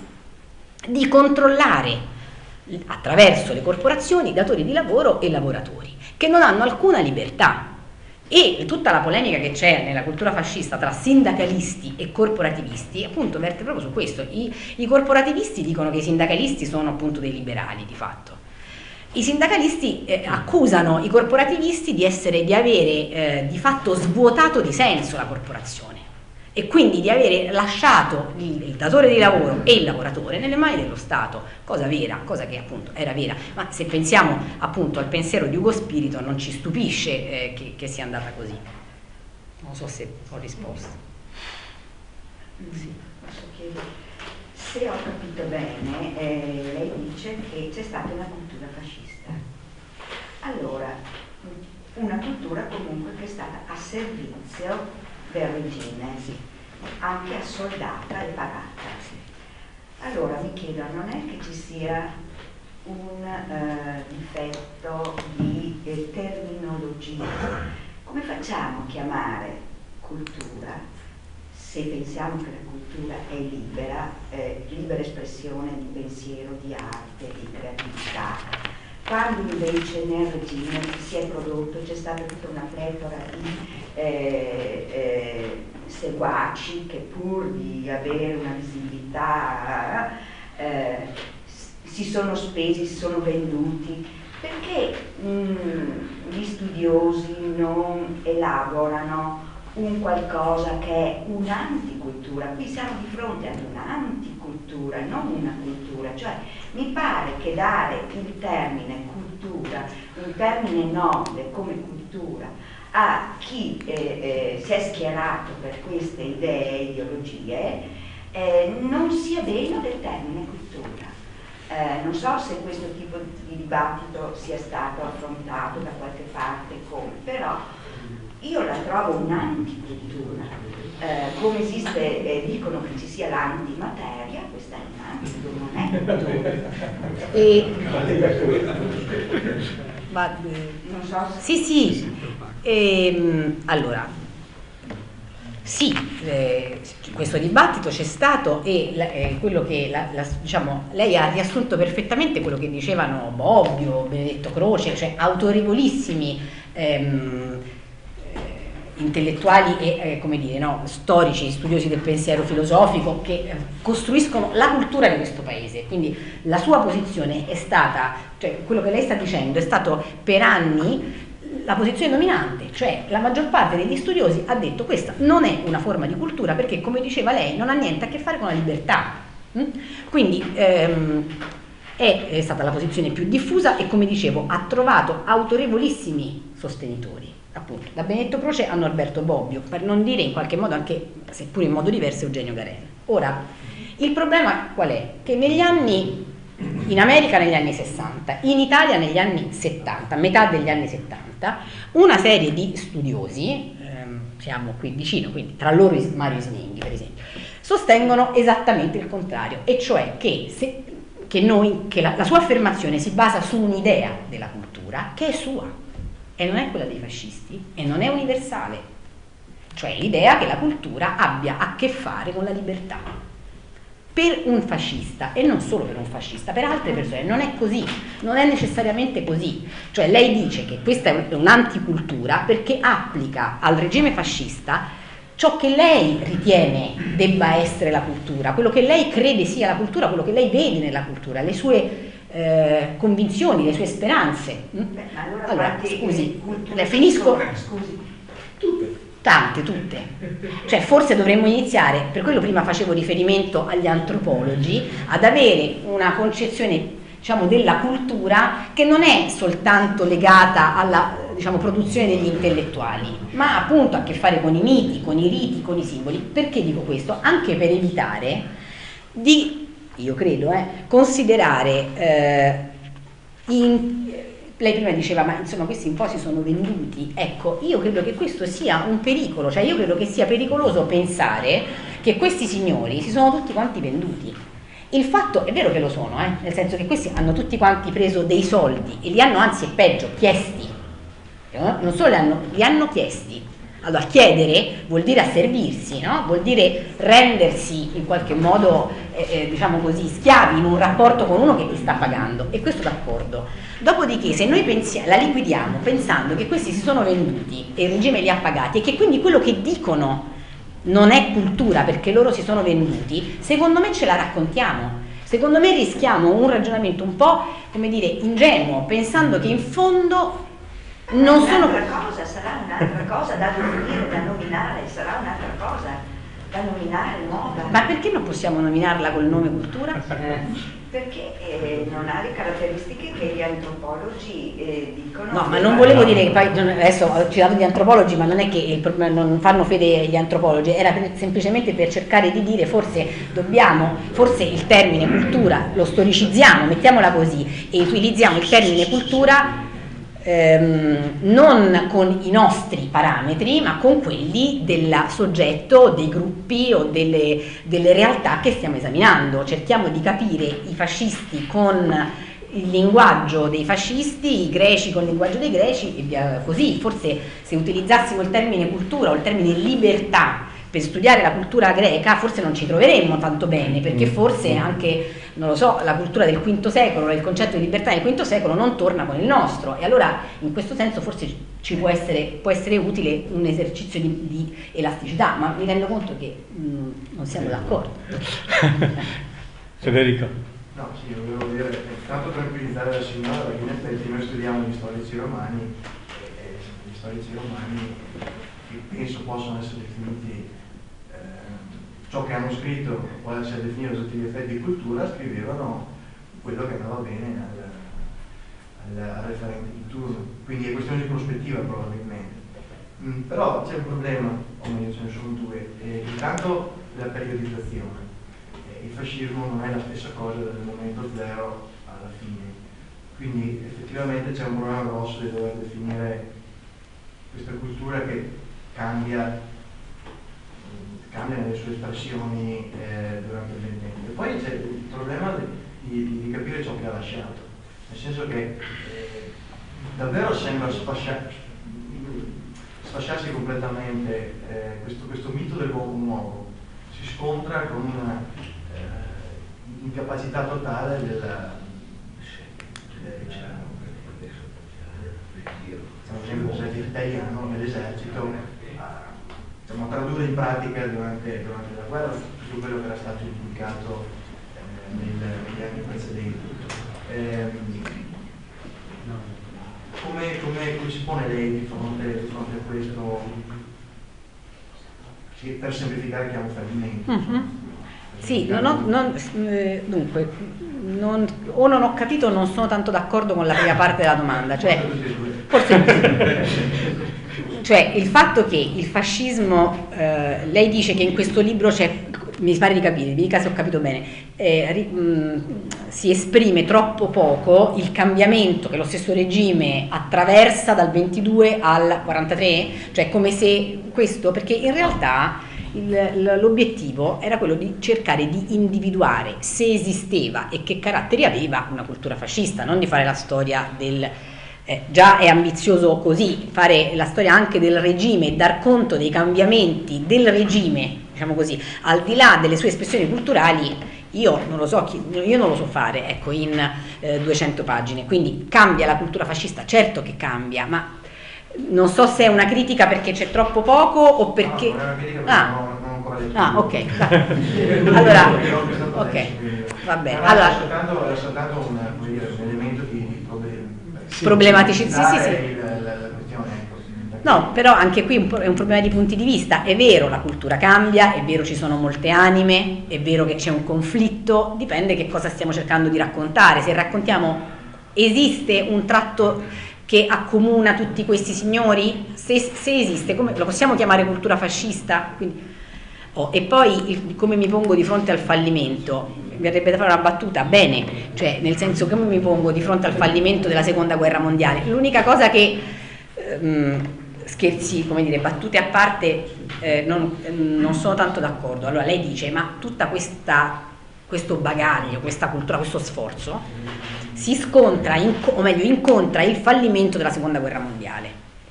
di controllare attraverso le corporazioni, datori di lavoro e lavoratori, che non hanno alcuna libertà. E tutta la polemica che c'è nella cultura fascista tra sindacalisti e corporativisti appunto verte proprio su questo. I, i corporativisti dicono che i sindacalisti sono appunto dei liberali di fatto. I sindacalisti eh, accusano i corporativisti di essere, di avere eh, di fatto svuotato di senso la corporazione e quindi di avere lasciato il, il datore di lavoro e il lavoratore nelle mani dello Stato, cosa vera, cosa che appunto era vera, ma se pensiamo appunto al pensiero di Ugo Spirito non ci stupisce eh, che, che sia andata così. Non so se ho risposto. Sì, posso chiedere? Se ho capito bene, eh, lei dice che c'è stata una cultura fascista. Allora, una cultura comunque che è stata a servizio del regime, sì, anche assoldata e pagata. Sì. Allora mi chiedo, non è che ci sia un eh, difetto di eh, terminologia? Come facciamo a chiamare cultura, se pensiamo che la cultura è libera, eh, libera espressione di pensiero, di arte, di creatività, quando invece nel regime si è prodotto, c'è stata tutta una pletora di eh, eh, seguaci che pur di avere una visibilità eh, si sono spesi, si sono venduti. Perché mh, gli studiosi non elaborano un qualcosa che è un'anticultura. Qui siamo di fronte ad un'anticultura, non una cultura. Cioè mi pare che dare il termine cultura, un termine nobile come cultura, a chi eh, eh, si è schierato per queste idee e ideologie, eh, non sia degno del termine cultura. Eh, non so se questo tipo di dibattito sia stato affrontato da qualche parte, come, però io la trovo un'anticultura. Eh, come esiste, eh, dicono che ci sia l'antimateria, questa è un'anticultura, non è cultura. E... Ma, non so se... Sì, sì. E, allora, sì, eh, questo dibattito c'è stato e la, eh, quello che la, la, diciamo, lei ha riassunto perfettamente quello che dicevano Bobbio, Benedetto Croce, cioè autorevolissimi ehm, eh, intellettuali e eh, come dire, no, storici, studiosi del pensiero filosofico che eh, costruiscono la cultura di questo paese. Quindi la sua posizione è stata, cioè quello che lei sta dicendo è stato per anni la posizione dominante, cioè la maggior parte degli studiosi ha detto questa non è una forma di cultura perché, come diceva lei, non ha niente a che fare con la libertà. Quindi ehm, è, è stata la posizione più diffusa e, come dicevo, ha trovato autorevolissimi sostenitori, appunto, da Benedetto Croce a Norberto Bobbio, per non dire in qualche modo anche, seppur in modo diverso, Eugenio Garen. Ora, il problema qual è? Che negli anni, in America negli anni sessanta, in Italia negli anni settanta, metà degli anni settanta, una serie di studiosi, ehm, siamo qui vicino, quindi tra loro Mario Sninghi per esempio, sostengono esattamente il contrario, e cioè che, se, che, noi, che la, la sua affermazione si basa su un'idea della cultura che è sua e non è quella dei fascisti e non è universale, cioè l'idea che la cultura abbia a che fare con la libertà. Per un fascista, e non solo per un fascista, per altre persone non è così, non è necessariamente così. Cioè lei dice che questa è un'anticultura perché applica al regime fascista ciò che lei ritiene debba essere la cultura, quello che lei crede sia la cultura, quello che lei vede nella cultura, le sue eh, convinzioni, le sue speranze. Beh, allora, allora scusi, le finisco. Scusi. Tutte. Tante, tutte. Cioè forse dovremmo iniziare, per quello prima facevo riferimento agli antropologi, ad avere una concezione, diciamo, della cultura che non è soltanto legata alla, diciamo, produzione degli intellettuali, ma appunto ha a che fare con i miti, con i riti, con i simboli. Perché dico questo? Anche per evitare di, io credo, eh, considerare eh, in, lei prima diceva, ma insomma questi un po' si sono venduti. Ecco, io credo che questo sia un pericolo, cioè io credo che sia pericoloso pensare che questi signori si sono tutti quanti venduti. Il fatto è vero che lo sono, eh, nel senso che questi hanno tutti quanti preso dei soldi e li hanno, anzi è peggio, chiesti. Non solo li hanno, li hanno chiesti. Allora, chiedere vuol dire asservirsi, no? Vuol dire rendersi in qualche modo, eh, eh, diciamo così, schiavi in un rapporto con uno che ti sta pagando, e questo d'accordo. Dopodiché, se noi pensiamo, la liquidiamo pensando che questi si sono venduti e il regime li ha pagati e che quindi quello che dicono non è cultura perché loro si sono venduti, secondo me ce la raccontiamo. Secondo me rischiamo un ragionamento un po', come dire, ingenuo, pensando che in fondo non sono... Un'altra cosa, sarà un'altra cosa da definire, da nominare, sarà un'altra cosa da nominare, nuova. Ma perché non possiamo nominarla col nome cultura? Eh, perché eh, non ha le caratteristiche che gli antropologi eh, dicono. No, ma non volevo dire che poi, adesso ho citato gli antropologi, ma non è che il problema, non fanno fede gli antropologi, era per, semplicemente per cercare di dire forse dobbiamo, forse il termine cultura lo storicizziamo, mettiamola così, e utilizziamo il termine cultura Ehm, non con i nostri parametri ma con quelli del soggetto, dei gruppi o delle, delle realtà che stiamo esaminando. Cerchiamo di capire i fascisti con il linguaggio dei fascisti, i greci con il linguaggio dei greci e via così. Forse se utilizzassimo il termine cultura o il termine libertà per studiare la cultura greca forse non ci troveremmo tanto bene, perché forse anche, non lo so, la cultura del quinto secolo, il concetto di libertà del quinto secolo non torna con il nostro, e allora in questo senso forse ci può essere, può essere utile un esercizio di, di elasticità, ma mi rendo conto che mh, non siamo d'accordo. Federico. No, sì, io volevo dire, tanto tranquillizzare la signora, perché in effetti noi studiamo gli storici romani e gli storici romani che penso possono essere definiti, eh, ciò che hanno scritto può essere definito a tutti gli effetti di cultura, scrivevano quello che andava bene al, al, al referente di turno, quindi è questione di prospettiva probabilmente. Mm, però c'è un problema, o meglio ce ne sono due. Eh, intanto la periodizzazione. Eh, il fascismo non è la stessa cosa dal momento zero alla fine, quindi effettivamente c'è un problema grosso di dover definire questa cultura che cambia, cambia nelle sue espressioni eh, durante il ventennio. E poi c'è il problema di, di, di capire ciò che ha lasciato, nel senso che eh, davvero sembra sfasciare sfasciarsi completamente eh, questo, questo mito dell'uomo nuovo, si scontra con una eh, incapacità totale della, della per esempio l'esercito italiano nell'esercito a, diciamo, a tradurre in pratica durante, durante la guerra tutto quello che era stato indicato eh, nel, negli anni precedenti. Eh, Come, come, come si pone lei di fronte, di fronte a questo, sì, per semplificare, chiamo fallimento? Mm-hmm. Sì, non ho, non, eh, dunque, non, o non ho capito o non sono tanto d'accordo con la prima parte della domanda, cioè, forse, cioè il fatto che il fascismo, eh, lei dice che in questo libro c'è, mi pare di capire, mi dica se ho capito bene, eh, ri, mh, si esprime troppo poco il cambiamento che lo stesso regime attraversa dal ventidue al quarantatré, cioè come se questo, perché in realtà il, l'obiettivo era quello di cercare di individuare se esisteva e che caratteri aveva una cultura fascista, non di fare la storia del... Eh, già è ambizioso così, fare la storia anche del regime e dar conto dei cambiamenti del regime, diciamo così, al di là delle sue espressioni culturali, io non lo so, chi, io non lo so fare, ecco, in eh, duecento pagine. Quindi cambia la cultura fascista, certo che cambia, ma non so se è una critica perché c'è troppo poco o perché... No, non è una critica perché ah. non, non ho ancora detto. Ah, ok. Allora, ok, va bene. Allora, è soltanto, è soltanto un, dire, un elemento di, di problema. Problematici, sì, sì, sì. Il, la, la questione è così. No, però anche qui è un problema di punti di vista. È vero, la cultura cambia, è vero, ci sono molte anime, è vero che c'è un conflitto, dipende che cosa stiamo cercando di raccontare. Se raccontiamo, esiste un tratto che accomuna tutti questi signori? Se, se esiste, come, lo possiamo chiamare cultura fascista? Quindi, oh, e poi il, come mi pongo di fronte al fallimento? Mi verrebbe da fare una battuta, bene, cioè nel senso come mi pongo di fronte al fallimento della seconda guerra mondiale. L'unica cosa che, ehm, scherzi, come dire, battute a parte, eh, non, non sono tanto d'accordo. Allora lei dice, ma tutta questa, questo bagaglio, questa cultura, questo sforzo, si scontra, in, o meglio incontra il fallimento della seconda guerra mondiale.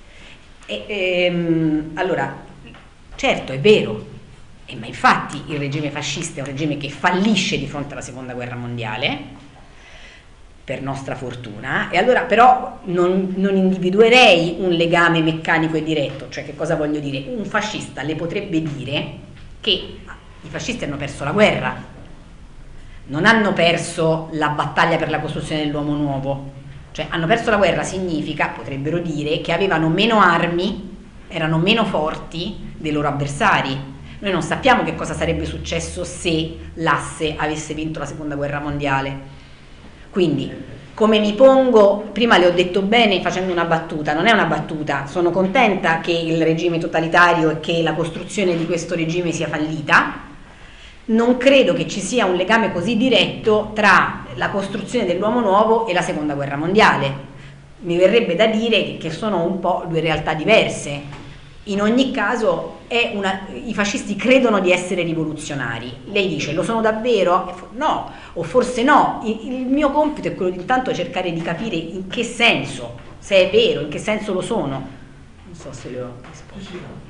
E, ehm, allora, certo, è vero. Eh, ma infatti il regime fascista è un regime che fallisce di fronte alla seconda guerra mondiale, per nostra fortuna, e allora però non, non individuerei un legame meccanico e diretto. Cioè, che cosa voglio dire? Un fascista le potrebbe dire che i fascisti hanno perso la guerra, non hanno perso la battaglia per la costruzione dell'uomo nuovo, cioè hanno perso la guerra significa, potrebbero dire, che avevano meno armi, erano meno forti dei loro avversari. Noi non sappiamo che cosa sarebbe successo se l'asse avesse vinto la seconda guerra mondiale. Quindi, come mi pongo, prima le ho detto bene facendo una battuta, non è una battuta, sono contenta che il regime totalitario e che la costruzione di questo regime sia fallita, non credo che ci sia un legame così diretto tra la costruzione dell'uomo nuovo e la seconda guerra mondiale. Mi verrebbe da dire che sono un po' due realtà diverse. In ogni caso è una, i fascisti credono di essere rivoluzionari. Lei dice, lo sono davvero? No, o forse no. Il, il mio compito è quello di intanto cercare di capire in che senso, se è vero, in che senso lo sono. Non so se le ho risposto.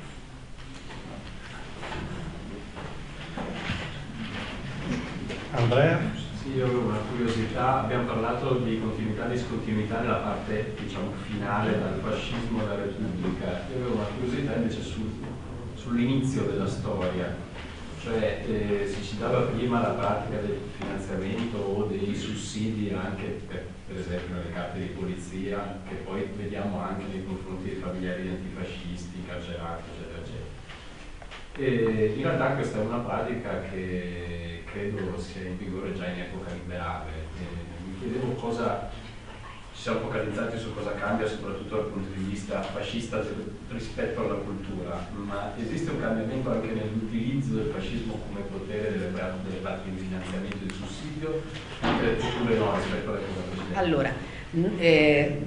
Andrea? Sì, io avevo una curiosità, abbiamo parlato di continuità e discontinuità nella parte, diciamo, finale dal fascismo alla Repubblica. Io avevo una curiosità invece sul, sull'inizio della storia, cioè eh, si citava prima la pratica del finanziamento o dei sussidi anche per, per esempio nelle arte di polizia, che poi vediamo anche nei confronti dei familiari antifascisti, carcerati, eccetera, eccetera. E in realtà questa è una pratica che credo sia in vigore già in epoca liberale. E mi chiedevo cosa, ci siamo focalizzati su cosa cambia soprattutto dal punto di vista fascista rispetto alla cultura, ma esiste un cambiamento anche nell'utilizzo del fascismo come potere delle parti di finanziamento e di sussidio, oppure no rispetto alle cose precedenti? Allora, eh,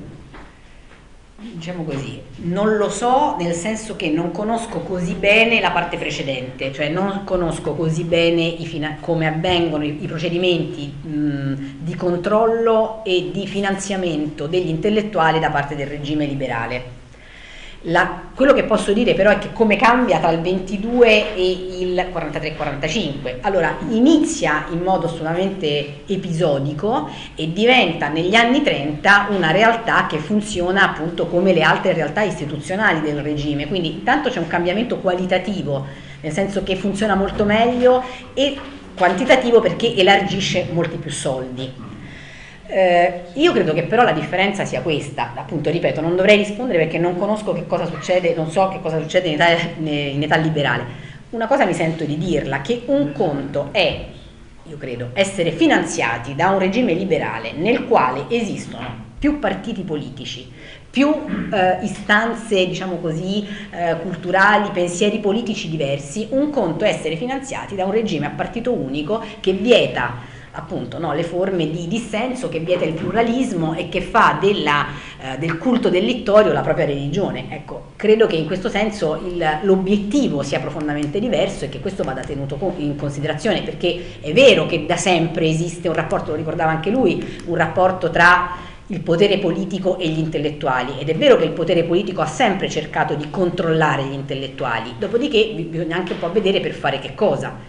diciamo così, non lo so, nel senso che non conosco così bene la parte precedente, cioè non conosco così bene i come avvengono i, i procedimenti mh, di controllo e di finanziamento degli intellettuali da parte del regime liberale. La, quello che posso dire però è che come cambia tra il ventidue e il quarantatré quarantacinque. Allora, inizia in modo assolutamente episodico e diventa negli anni trenta una realtà che funziona appunto come le altre realtà istituzionali del regime, quindi intanto c'è un cambiamento qualitativo, nel senso che funziona molto meglio, e quantitativo perché elargisce molti più soldi. Eh, io credo che però la differenza sia questa, appunto ripeto, non dovrei rispondere perché non conosco che cosa succede, non so che cosa succede in età, in età liberale. Una cosa mi sento di dirla, che un conto è, io credo, essere finanziati da un regime liberale nel quale esistono più partiti politici, più eh, istanze, diciamo così, eh, culturali, pensieri politici diversi. Un conto è essere finanziati da un regime a partito unico che vieta appunto no, le forme di dissenso, che vieta il pluralismo e che fa della, eh, del culto del littorio la propria religione. Ecco, credo che in questo senso l'obiettivo sia profondamente diverso e che questo vada tenuto in considerazione, perché è vero che da sempre esiste un rapporto, lo ricordava anche lui, un rapporto tra il potere politico e gli intellettuali, ed è vero che il potere politico ha sempre cercato di controllare gli intellettuali, dopodiché bisogna anche un po' vedere per fare che cosa.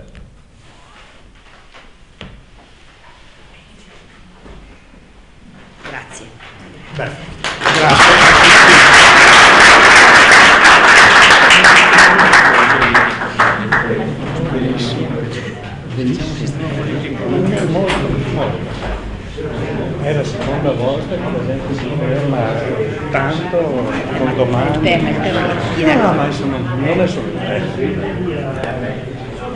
Grazie. Beh, grazie. Benissimo. Benissimo. È la seconda volta che la gente si ferma tanto con domande. No, ma insomma, non è solo il tempo.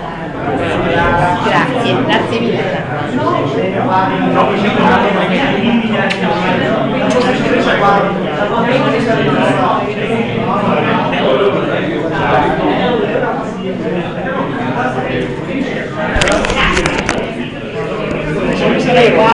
Grazie, grazie mille. No,